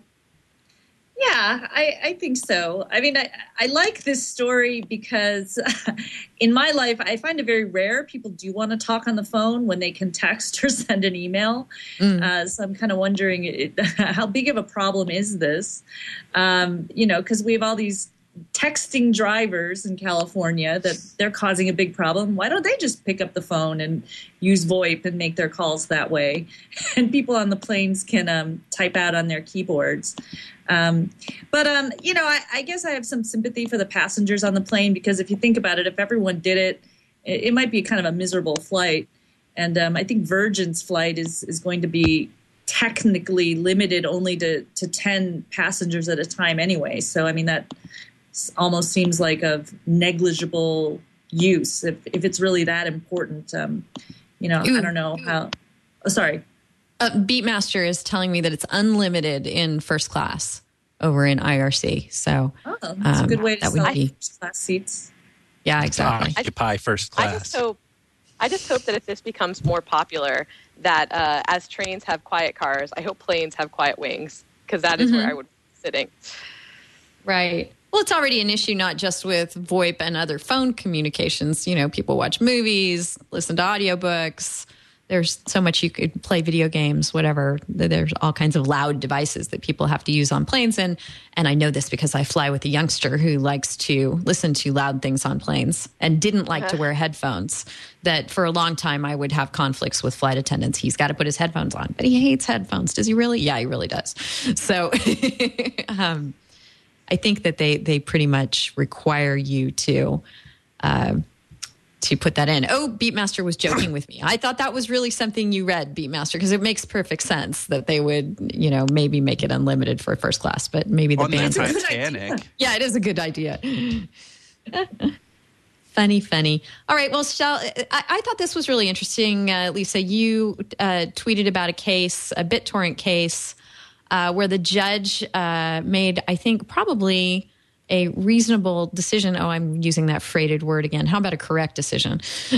Yeah, I, I think so. I mean, I, I like this story because in my life, I find it very rare people do want to talk on the phone when they can text or send an email. Mm. Uh, so I'm kind of wondering it, how big of a problem is this? Um, you know, because we have all these texting drivers in California that they're causing a big problem. Why don't they just pick up the phone and use VoIP and make their calls that way? And people on the planes can um, type out on their keyboards. Um, but, um, you know, I, I guess I have some sympathy for the passengers on the plane, because if you think about it, if everyone did it, it, it might be kind of a miserable flight. And um, I think Virgin's flight is, is going to be technically limited only to, to ten passengers at a time anyway. So, I mean, that almost seems like of negligible use if, if it's really that important. Um, you know, Ooh. I don't know how. Oh, sorry. Uh, Beatmaster is telling me that it's unlimited in first class over in I R C. So oh, that's um, a good way to sell be, first class seats. Yeah, exactly. Occupy first class. I just hope, I just hope that if this becomes more popular, that uh, as trains have quiet cars, I hope planes have quiet wings, because that is mm-hmm. where I would be sitting. Right. Well, it's already an issue not just with VoIP and other phone communications. You know, people watch movies, listen to audiobooks, there's so much you could play video games, whatever. There's all kinds of loud devices that people have to use on planes. And, and I know this because I fly with a youngster who likes to listen to loud things on planes and didn't like to wear headphones. That for a long time I would have conflicts with flight attendants. He's got to put his headphones on, but he hates headphones. Does he really? Yeah, he really does. So um, I think that they, they pretty much require you to... Uh, to put that in. Oh, Beatmaster was joking with me. I thought that was really something you read, Beatmaster, because it makes perfect sense that they would, you know, maybe make it unlimited for first class, but maybe the On band. the Titanic. Yeah, it is a good idea. Funny, funny. All right. Well, shall, I, I thought this was really interesting. Uh, Lisa, you uh, tweeted about a case, a BitTorrent case, uh, where the judge uh, made, I think, probably a reasonable decision. Oh, I'm using that freighted word again. How about a correct decision?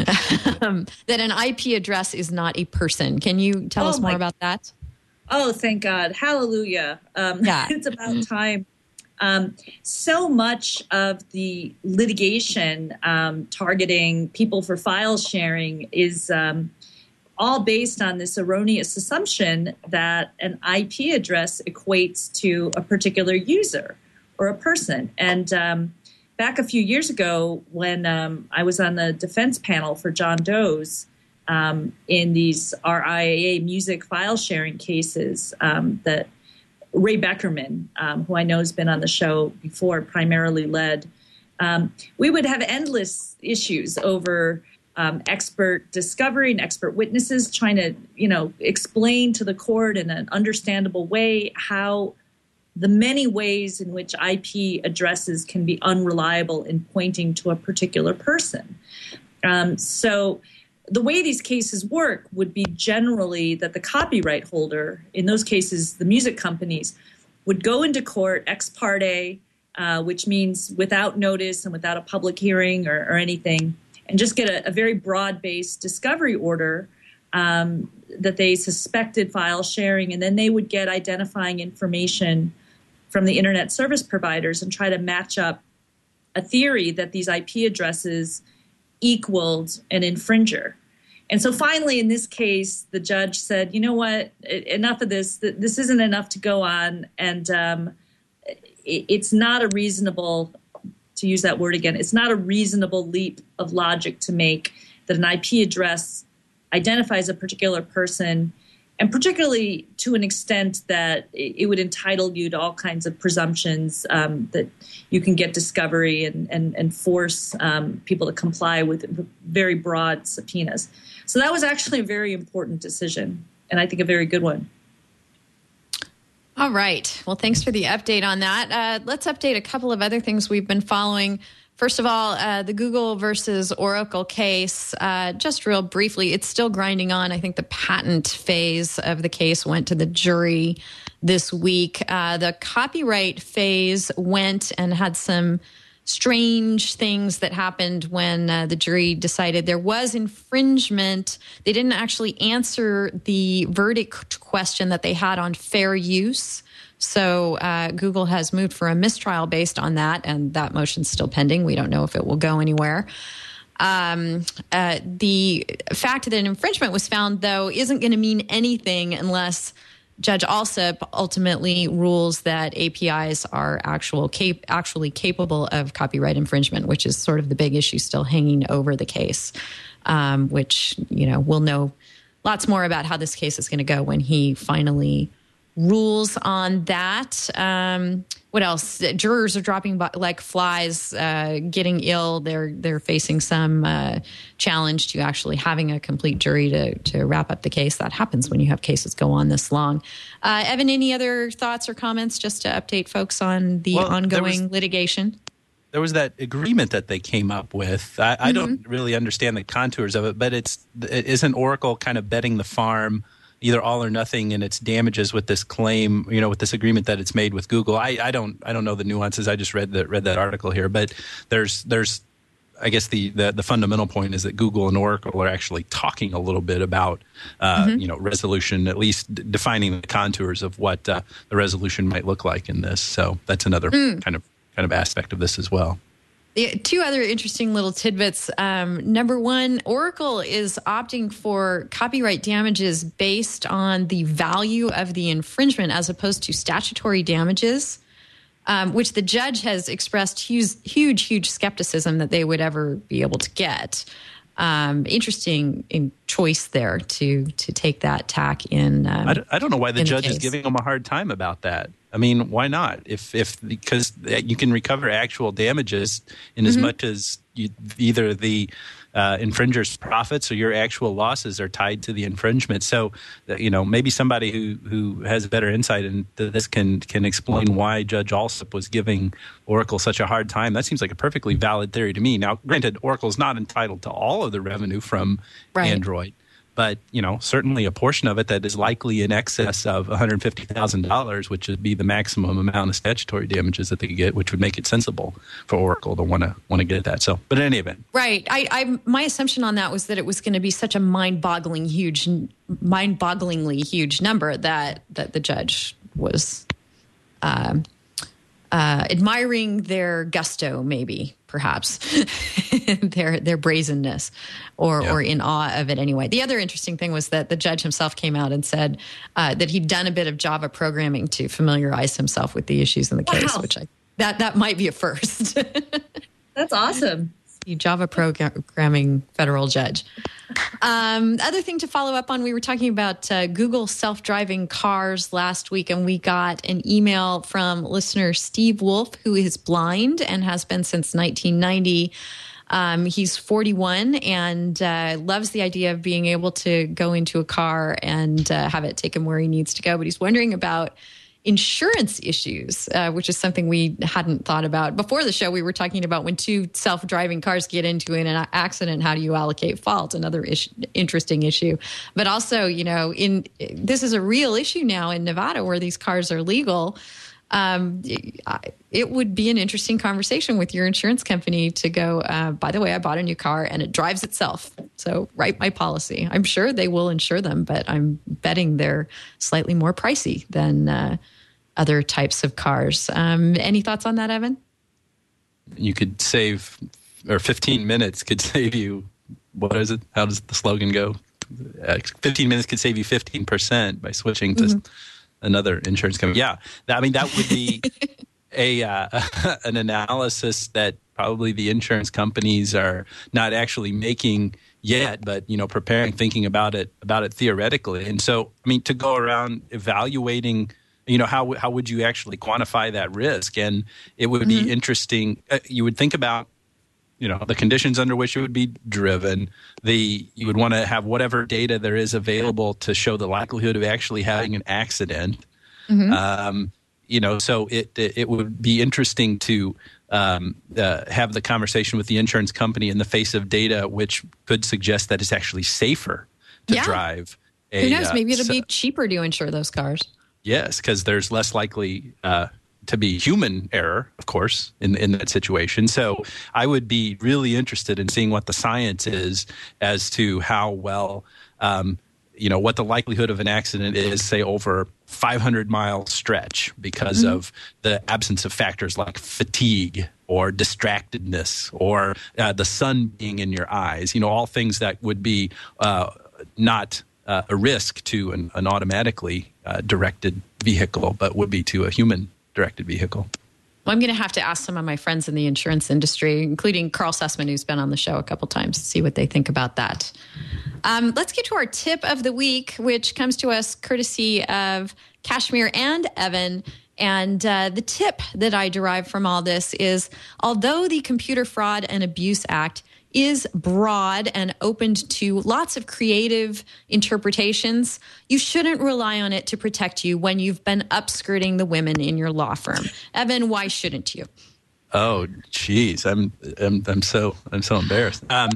um, that an I P address is not a person. Can you tell Oh, us more my- about that? Oh, thank God. Hallelujah. Um, Yeah. It's about time. Um, so much of the litigation um, targeting people for file sharing is um, all based on this erroneous assumption that an I P address equates to a particular user or a person. And um, back a few years ago, when um, I was on the defense panel for John Doe's um, in these R I A A music file sharing cases, um, that Ray Beckerman, um, who I know has been on the show before, primarily led, um, we would have endless issues over um, expert discovery and expert witnesses trying to, you know, explain to the court in an understandable way how the many ways in which I P addresses can be unreliable in pointing to a particular person. Um, so the way these cases work would be generally that the copyright holder, in those cases, the music companies, would go into court ex parte, uh, which means without notice and without a public hearing or, or anything, and just get a, a very broad-based discovery order um, that they suspected file sharing, and then they would get identifying information from the internet service providers and try to match up a theory that these I P addresses equaled an infringer. And so finally, in this case, the judge said, you know what, enough of this. This isn't enough to go on. And um, it's not a reasonable, to use that word again, it's not a reasonable leap of logic to make that an I P address identifies a particular person, and particularly to an extent that it would entitle you to all kinds of presumptions um, that you can get discovery and, and, and force um, people to comply with very broad subpoenas. So that was actually a very important decision, and I think a very good one. All right. Well, thanks for the update on that. Uh, let's update a couple of other things we've been following. First of all, uh, the Google versus Oracle case, uh, just real briefly, it's still grinding on. I think the patent phase of the case went to the jury this week. Uh, the copyright phase went and had some strange things that happened when uh, the jury decided there was infringement. They didn't actually answer the verdict question that they had on fair use. So uh, Google has moved for a mistrial based on that, and that motion's still pending. We don't know if it will go anywhere. Um, uh, the fact that an infringement was found, though, isn't going to mean anything unless Judge Alsup ultimately rules that A P Is are actual cap- actually capable of copyright infringement, which is sort of the big issue still hanging over the case, um, which, you know, we'll know lots more about how this case is going to go when he finally rules on that. Um, what else? Jurors are dropping by, like flies, uh, getting ill. They're they're facing some uh, challenge to actually having a complete jury to to wrap up the case. That happens when you have cases go on this long. Uh, Evan, any other thoughts or comments just to update folks on the Well, ongoing was, litigation? There was that agreement that they came up with. I, mm-hmm. I don't really understand the contours of it, but it's isn't Oracle kind of betting the farm either all or nothing in its damages with this claim, you know, with this agreement that it's made with Google. I, I don't I don't know the nuances. I just read that read that article here, but there's there's I guess the, the the fundamental point is that Google and Oracle are actually talking a little bit about uh, mm-hmm. you know, resolution, at least d- defining the contours of what uh, the resolution might look like in this. So that's another mm. kind of kind of aspect of this as well. The two other interesting little tidbits. Um, number one, Oracle is opting for copyright damages based on the value of the infringement as opposed to statutory damages, um, which the judge has expressed huge, huge, huge skepticism that they would ever be able to get. Um, interesting in choice there to to take that tack in. Um, I, don't, I don't know why the judge the is giving them a hard time about that. I mean, why not? If if because you can recover actual damages in mm-hmm. as much as you, either the uh, infringer's profits or your actual losses are tied to the infringement. So, you know, maybe somebody who, who has better insight into this can can explain why Judge Alsup was giving Oracle such a hard time. That seems like a perfectly valid theory to me. Now, granted, Oracle is not entitled to all of the revenue from right. Android. But, you know, certainly a portion of it that is likely in excess of one hundred fifty thousand dollars, which would be the maximum amount of statutory damages that they could get, which would make it sensible for Oracle to want to want to get that. So, but in any event. Right. I, I my assumption on that was that it was going to be such a mind-boggling huge, mind-bogglingly huge number that, that the judge was uh, uh, admiring their gusto, maybe, perhaps, their their brazenness. Or, yeah. or in awe of it anyway. The other interesting thing was that the judge himself came out and said uh, that he'd done a bit of Java programming to familiarize himself with the issues in the wow. case, which I that that might be a first. That's awesome. Java programming federal judge. Um, other thing to follow up on, we were talking about uh, Google self-driving cars last week, and we got an email from listener Steve Wolf, who is blind and has been since nineteen ninety. Um, he's forty-one and uh, loves the idea of being able to go into a car and uh, have it take him where he needs to go. But he's wondering about insurance issues, uh, which is something we hadn't thought about. Before the show, we were talking about when two self-driving cars get into an accident, how do you allocate fault? Another issue, interesting issue. But also, you know, in this is a real issue now in Nevada where these cars are legal. Um, it would be an interesting conversation with your insurance company to go, uh, by the way, I bought a new car and it drives itself. So write my policy. I'm sure they will insure them, but I'm betting they're slightly more pricey than uh, other types of cars. Um, any thoughts on that, Evan? You could save, or fifteen minutes could save you, what is it? How does the slogan go? Uh, fifteen minutes could save you fifteen percent by switching to mm-hmm. another insurance company. Yeah, I mean, that would be a uh, an analysis that probably the insurance companies are not actually making yet, but, you know, preparing, thinking about it, about it theoretically. And so, I mean, to go around evaluating, you know, how how would you actually quantify that risk? And it would mm-hmm. be interesting. Uh, you would think about, you know, the conditions under which it would be driven. The you would want to have whatever data there is available to show the likelihood of actually having an accident. Mm-hmm. Um, you know, so it it would be interesting to um, uh, have the conversation with the insurance company in the face of data which could suggest that it's actually safer to yeah. drive. A, Who knows? Maybe it'll uh, be cheaper to insure those cars. Yes, because there's less likely uh, to be human error, of course, in in that situation. So I would be really interested in seeing what the science is as to how well, um, you know, what the likelihood of an accident is, say, over five hundred mile stretch because mm-hmm. of the absence of factors like fatigue or distractedness or uh, the sun being in your eyes, you know, all things that would be uh, not uh, a risk to an, an automatically uh, directed vehicle, but would be to a human directed vehicle. Well, I'm going to have to ask some of my friends in the insurance industry, including Carl Sussman, who's been on the show a couple times, to see what they think about that. Um, let's get to our tip of the week, which comes to us courtesy of Kashmir and Evan. And uh, the tip that I derive from all this is, although the Computer Fraud and Abuse Act is broad and opened to lots of creative interpretations, you shouldn't rely on it to protect you when you've been upskirting the women in your law firm. Evan, why shouldn't you? Oh, geez, I'm I'm I'm so I'm so embarrassed. Um,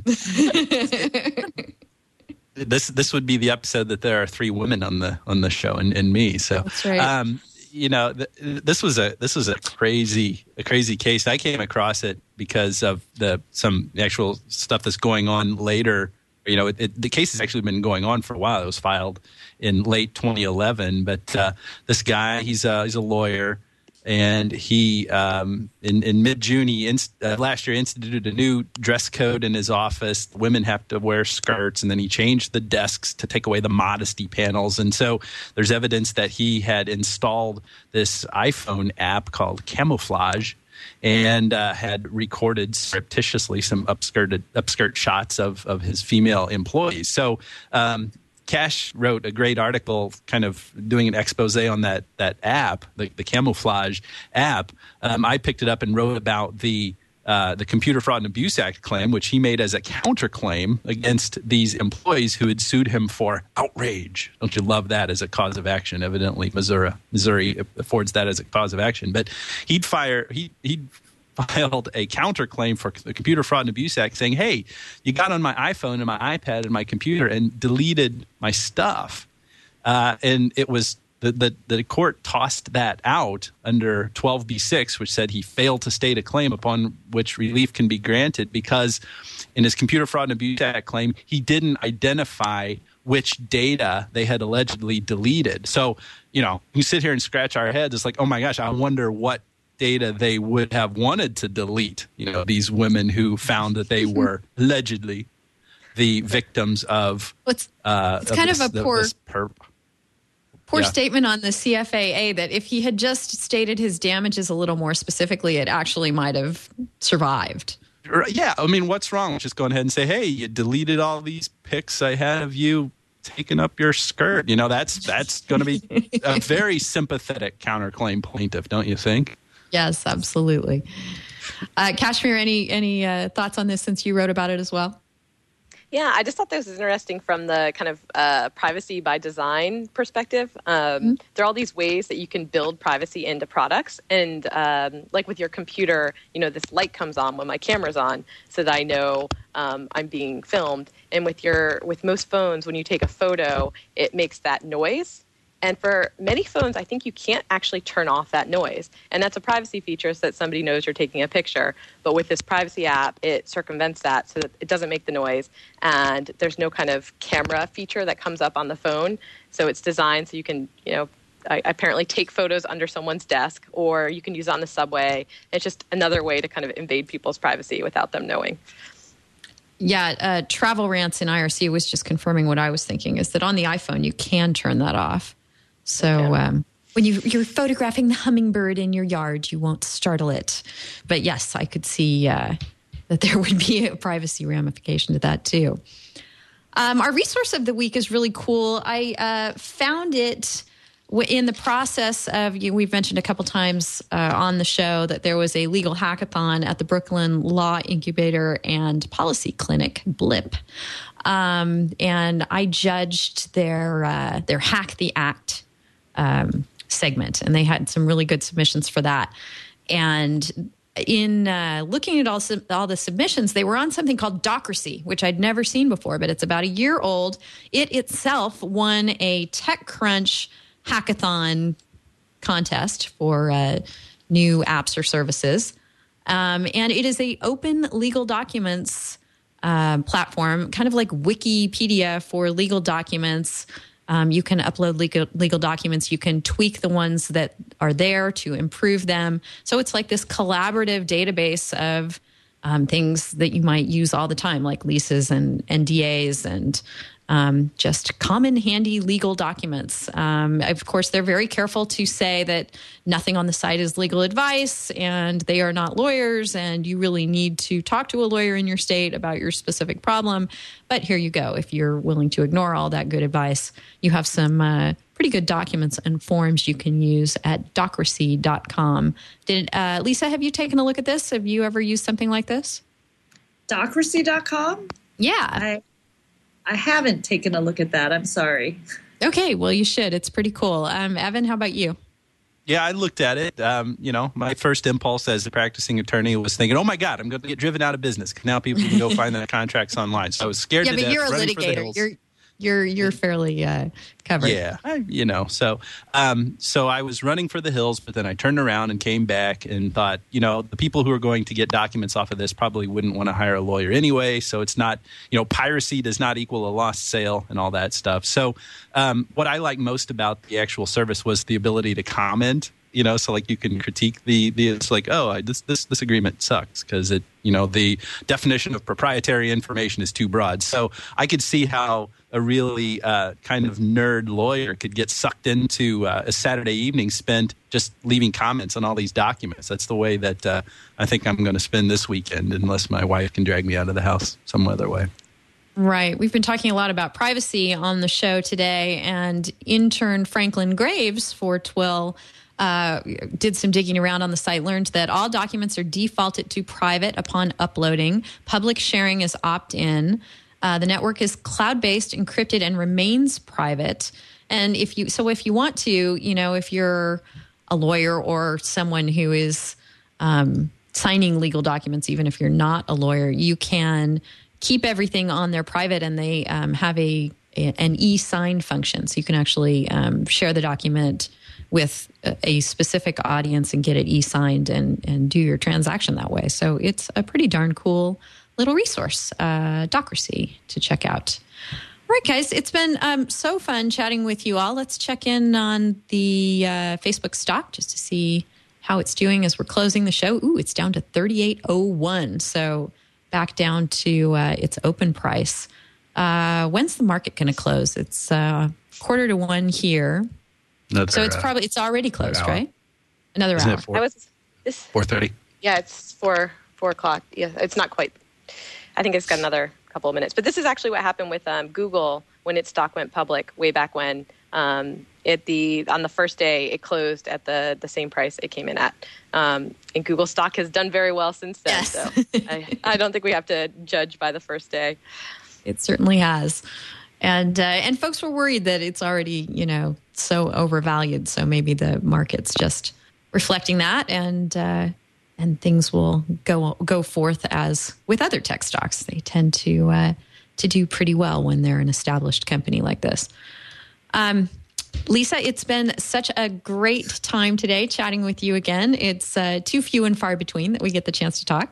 this this would be the episode that there are three women on the on the show and, and me. So that's right. Um, you know, th- this was a this was a crazy a crazy case. I came across it because of the some actual stuff that's going on later. You know, it, it, the case has actually been going on for a while. It was filed in late twenty eleven, but uh, this guy, he's a, he's a lawyer, and he um, in, in mid-June he inst- uh, last year instituted a new dress code in his office. Women have to wear skirts, and then he changed the desks to take away the modesty panels. And so there's evidence that he had installed this iPhone app called Camouflage, and uh, had recorded surreptitiously some upskirted upskirt shots of of his female employees. So. Um, Cash wrote a great article kind of doing an expose on that that app, the, the Camouflage app. Um, I picked it up and wrote about the uh, the Computer Fraud and Abuse Act claim, which he made as a counterclaim against these employees who had sued him for outrage. Don't you love that as a cause of action? Evidently, Missouri Missouri affords that as a cause of action. But he'd fire he he'd filed a counterclaim for the Computer Fraud and Abuse Act saying, hey, you got on my iPhone and my iPad and my computer and deleted my stuff. Uh, and it was the, the, the court tossed that out under twelve B six, which said he failed to state a claim upon which relief can be granted because in his Computer Fraud and Abuse Act claim, he didn't identify which data they had allegedly deleted. So, you know, you sit here and scratch our heads. It's like, oh my gosh, I wonder what data they would have wanted to delete, you know, these women who found that they were allegedly the victims of it's, uh, it's of kind this, of a poor perp. poor yeah. statement on the C F A A that if he had just stated his damages a little more specifically, it actually might have survived. Yeah, I mean, what's wrong with just going ahead and say, hey, you deleted all these pics I had of you taking up your skirt? You know, that's that's going to be a very sympathetic counterclaim plaintiff, don't you think? Yes, absolutely. Uh, Kashmir, any any uh, thoughts on this since you wrote about it as well? Yeah, I just thought this was interesting from the kind of uh, privacy by design perspective. Um, mm-hmm. There are all these ways that you can build privacy into products. And um, like with your computer, you know, this light comes on when my camera's on so that I know um, I'm being filmed. And with your with most phones, when you take a photo, it makes that noise. And for many phones, I think you can't actually turn off that noise. And that's a privacy feature so that somebody knows you're taking a picture. But with this privacy app, it circumvents that so that it doesn't make the noise. And there's no kind of camera feature that comes up on the phone. So it's designed so you can, you know, I, apparently take photos under someone's desk, or you can use it on the subway. It's just another way to kind of invade people's privacy without them knowing. Yeah, uh, Travel Rants in I R C was just confirming what I was thinking, is that on the iPhone, you can turn that off. So okay. um, when you, you're photographing the hummingbird in your yard, you won't startle it. But yes, I could see uh, that there would be a privacy ramification to that too. Um, our resource of the week is really cool. I uh, found it in the process of, you, we've mentioned a couple times uh, on the show that there was a legal hackathon at the Brooklyn Law Incubator and Policy Clinic, BLIP. Um, and I judged their uh, their Hack the Act um, segment, and they had some really good submissions for that. And in uh, looking at all, all the submissions, they were on something called Docracy, which I'd never seen before, but it's about a year old. It itself won a TechCrunch hackathon contest for uh, new apps or services. Um, and it is a open legal documents uh, platform, kind of like Wikipedia for legal documents. Um, you can upload legal, legal documents. You can tweak the ones that are there to improve them. So it's like this collaborative database of um, things that you might use all the time, like leases and N D As and um, just common, handy legal documents. Um, of course, they're very careful to say that nothing on the site is legal advice, and they are not lawyers, and you really need to talk to a lawyer in your state about your specific problem. But here you go. If you're willing to ignore all that good advice, you have some uh, pretty good documents and forms you can use at docracy dot com. Did uh, Lisa, have you taken a look at this? Have you ever used something like this? docracy dot com? Yeah. I I haven't taken a look at that. I'm sorry. Okay, well, you should. It's pretty cool. Um, Evan, how about you? Yeah, I looked at it. Um, you know, my first impulse as a practicing attorney was thinking, oh, my God, I'm going to get driven out of business. Now people can go find the contracts online. So I was scared yeah, to death. Yeah, but you're a litigator. You're you're you're fairly uh, covered. Yeah, I, you know, so um, so I was running for the hills, but then I turned around and came back and thought, you know, the people who are going to get documents off of this probably wouldn't want to hire a lawyer anyway. So it's not, you know, piracy does not equal a lost sale and all that stuff. So um, what I like most about the actual service was the ability to comment you know, so like you can critique the, the it's like, oh, I, this, this, this agreement sucks because it, you know, the definition of proprietary information is too broad. So I could see how a really uh, kind of nerd lawyer could get sucked into uh, a Saturday evening spent just leaving comments on all these documents. That's the way that uh, I think I'm going to spend this weekend, unless my wife can drag me out of the house some other way. Right. We've been talking a lot about privacy on the show today, and intern Franklin Graves for Twill uh, did some digging around on the site, learned that all documents are defaulted to private upon uploading. Public sharing is opt-in. Uh, the network is cloud-based, encrypted, and remains private. And if you, so if you want to, you know, if you're a lawyer or someone who is um, signing legal documents, even if you're not a lawyer, you can keep everything on their private, and they um, have a, a an e-sign function, so you can actually um, share the document with a, a specific audience and get it e-signed and and do your transaction that way. So it's a pretty darn cool little resource, uh, Docracy, to check out. All right, guys, it's been um, so fun chatting with you all. Let's check in on the uh, Facebook stock just to see how it's doing as we're closing the show. Ooh, it's down to thirty-eight oh one, so back down to uh, its open price. Uh, when's the market going to close? It's uh, quarter to one here. Another, so it's probably it's already closed, another right? Another Isn't hour. it four, I was this four thirty? Yeah, it's four four o'clock. Yeah, it's not quite. I think it's got another couple of minutes. But this is actually what happened with um, Google when its stock went public way back when. Um, it the on the first day it closed at the the same price it came in at. Um, and Google stock has done very well since then. Yes. So I, I don't think we have to judge by the first day. It certainly has. And uh, and folks were worried that it's already, you know, so overvalued. So maybe the market's just reflecting that, and uh, and things will go go forth as with other tech stocks. They tend to uh, to do pretty well when they're an established company like this. Um, Lisa, it's been such a great time today chatting with you again. It's uh, too few and far between that we get the chance to talk.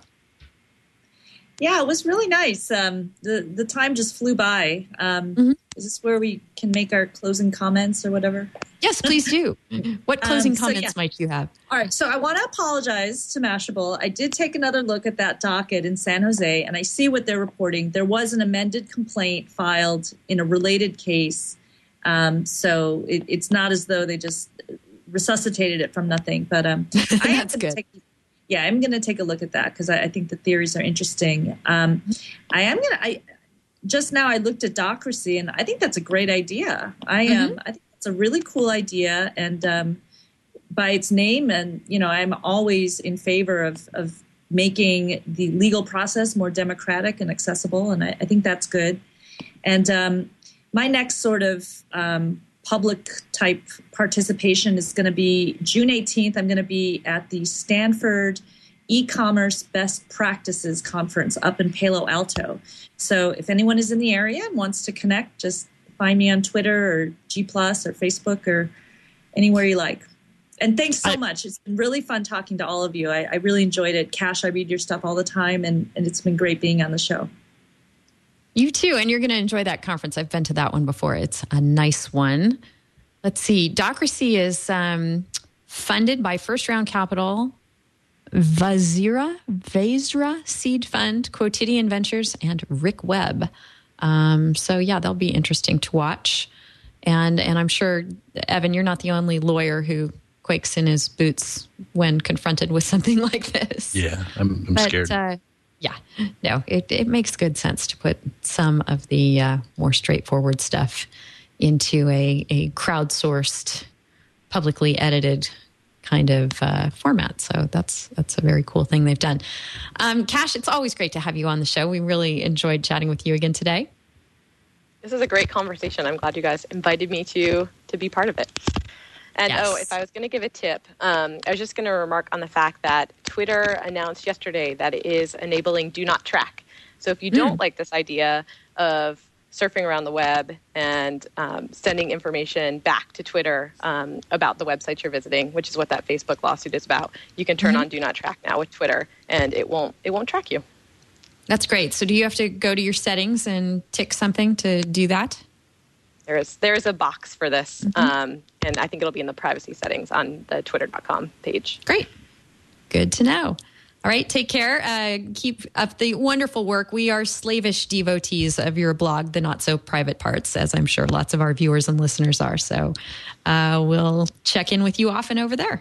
Yeah, it was really nice. Um, the the time just flew by. Um, Mm-hmm. Is this where we can make our closing comments or whatever? Yes, please do. What closing Um, so, comments yeah. might you have? All right, so I want to apologize to Mashable. I did take another look at that docket in San Jose, and I see what they're reporting. There was an amended complaint filed in a related case, um, so it, it's not as though they just resuscitated it from nothing. But um, I am That's gonna good. Take, yeah, I'm going to take a look at that because I, I think the theories are interesting. Um, I am going to. I just now I looked at Docracy, and I think that's a great idea. I am. Um, I think it's a really cool idea, and um, by its name, and you know, I'm always in favor of of making the legal process more democratic and accessible, and I, I think that's good. And um, my next sort of um, public type participation is going to be June eighteenth. I'm going to be at the Stanford E-commerce Best Practices Conference up in Palo Alto. So if anyone is in the area and wants to connect, just find me on Twitter or G Plus or Facebook or anywhere you like. And thanks so I, much. It's been really fun talking to all of you. I, I really enjoyed it. Cash, I read your stuff all the time, and, and it's been great being on the show. You too, and you're going to enjoy that conference. I've been to that one before. It's a nice one. Let's see. Docracy is um, funded by First Round Capital, Vazira, Vazra Seed Fund, Quotidian Ventures, and Rick Webb. Um, so yeah, they'll be interesting to watch. And and I'm sure, Evan, you're not the only lawyer who quakes in his boots when confronted with something like this. Yeah, I'm, I'm but, scared. Uh, yeah, no, it, it makes good sense to put some of the uh, more straightforward stuff into a, a crowdsourced, publicly edited kind of uh, format. So that's that's a very cool thing they've done. Um, Cash, it's always great to have you on the show. We really enjoyed chatting with you again today. This is a great conversation. I'm glad you guys invited me to to be part of it. And Yes. oh, if I was going to give a tip, um, I was just going to remark on the fact that Twitter announced yesterday that it is enabling do not track. So if you don't Mm. like this idea of surfing around the web and um, sending information back to Twitter um, about the websites you're visiting, which is what that Facebook lawsuit is about, you can turn Mm-hmm. on do not track now with Twitter, and it won't it won't track you. That's great. So do you have to go to your settings and tick something to do that? there is there is a box for this, Mm-hmm. um, and I think it'll be in the privacy settings on the twitter dot com page. Great. Good to know. All right, take care. Uh, keep up the wonderful work. We are slavish devotees of your blog, The Not So Private Parts, as I'm sure lots of our viewers and listeners are. So uh, we'll check in with you often over there.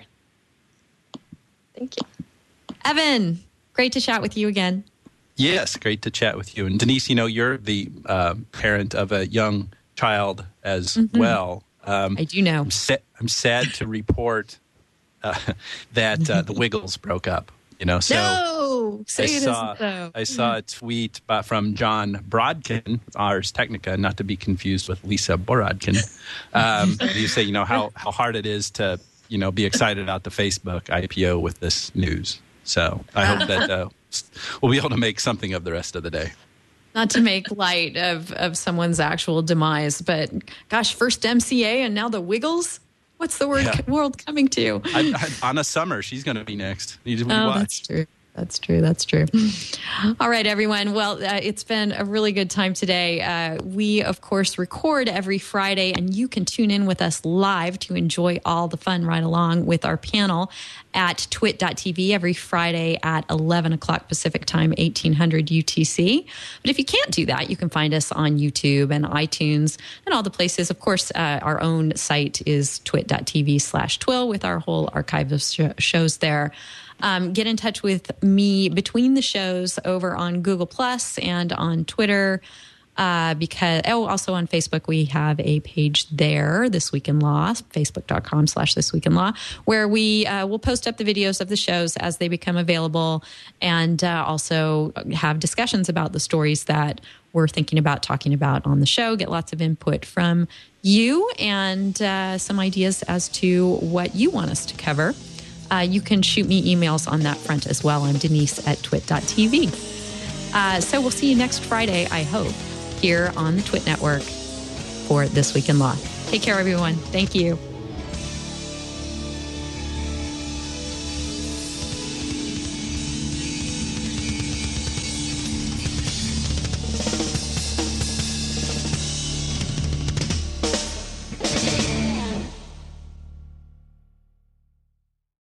Thank you. Evan, great to chat with you again. Yes, great to chat with you. And Denise, you know, you're the uh, parent of a young child as Mm-hmm. well. Um, I do know. I'm, sa- I'm sad to report uh, that uh, the Wiggles broke up. You know, so no, say I it saw isn't so. I saw a tweet by, from John Brodkin, Ars Technica, not to be confused with Lisa Borodkin. Um, you say, you know, how how hard it is to, you know, be excited about the Facebook I P O with this news. So I hope that uh, we'll be able to make something of the rest of the day. Not to make light of, of someone's actual demise, but gosh, first M C A and now the Wiggles? What's the word, Yeah. world coming to? I, I, Anna Summer, she's going to be next. You just Oh, watch. that's true. That's true. That's true. All right, everyone. Well, uh, it's been a really good time today. Uh, we, of course, record every Friday, and you can tune in with us live to enjoy all the fun right along with our panel at twit dot t v every Friday at eleven o'clock Pacific time, eighteen hundred U T C. But if you can't do that, you can find us on YouTube and iTunes and all the places. Of course, uh, our own site is twit dot t v slash twill with our whole archive of sh- shows there. Um, get in touch with me between the shows over on Google Plus and on Twitter. Uh, because, oh, also on Facebook, we have a page there, This Week in Law, facebook.com slash This Week in Law, where we uh, will post up the videos of the shows as they become available and uh, also have discussions about the stories that we're thinking about talking about on the show, get lots of input from you and uh, some ideas as to what you want us to cover. Uh, you can shoot me emails on that front as well. I'm Denise at twit dot t v. Uh, so we'll see you next Friday, I hope, here on the Twit Network for This Week in Law. Take care, everyone. Thank you.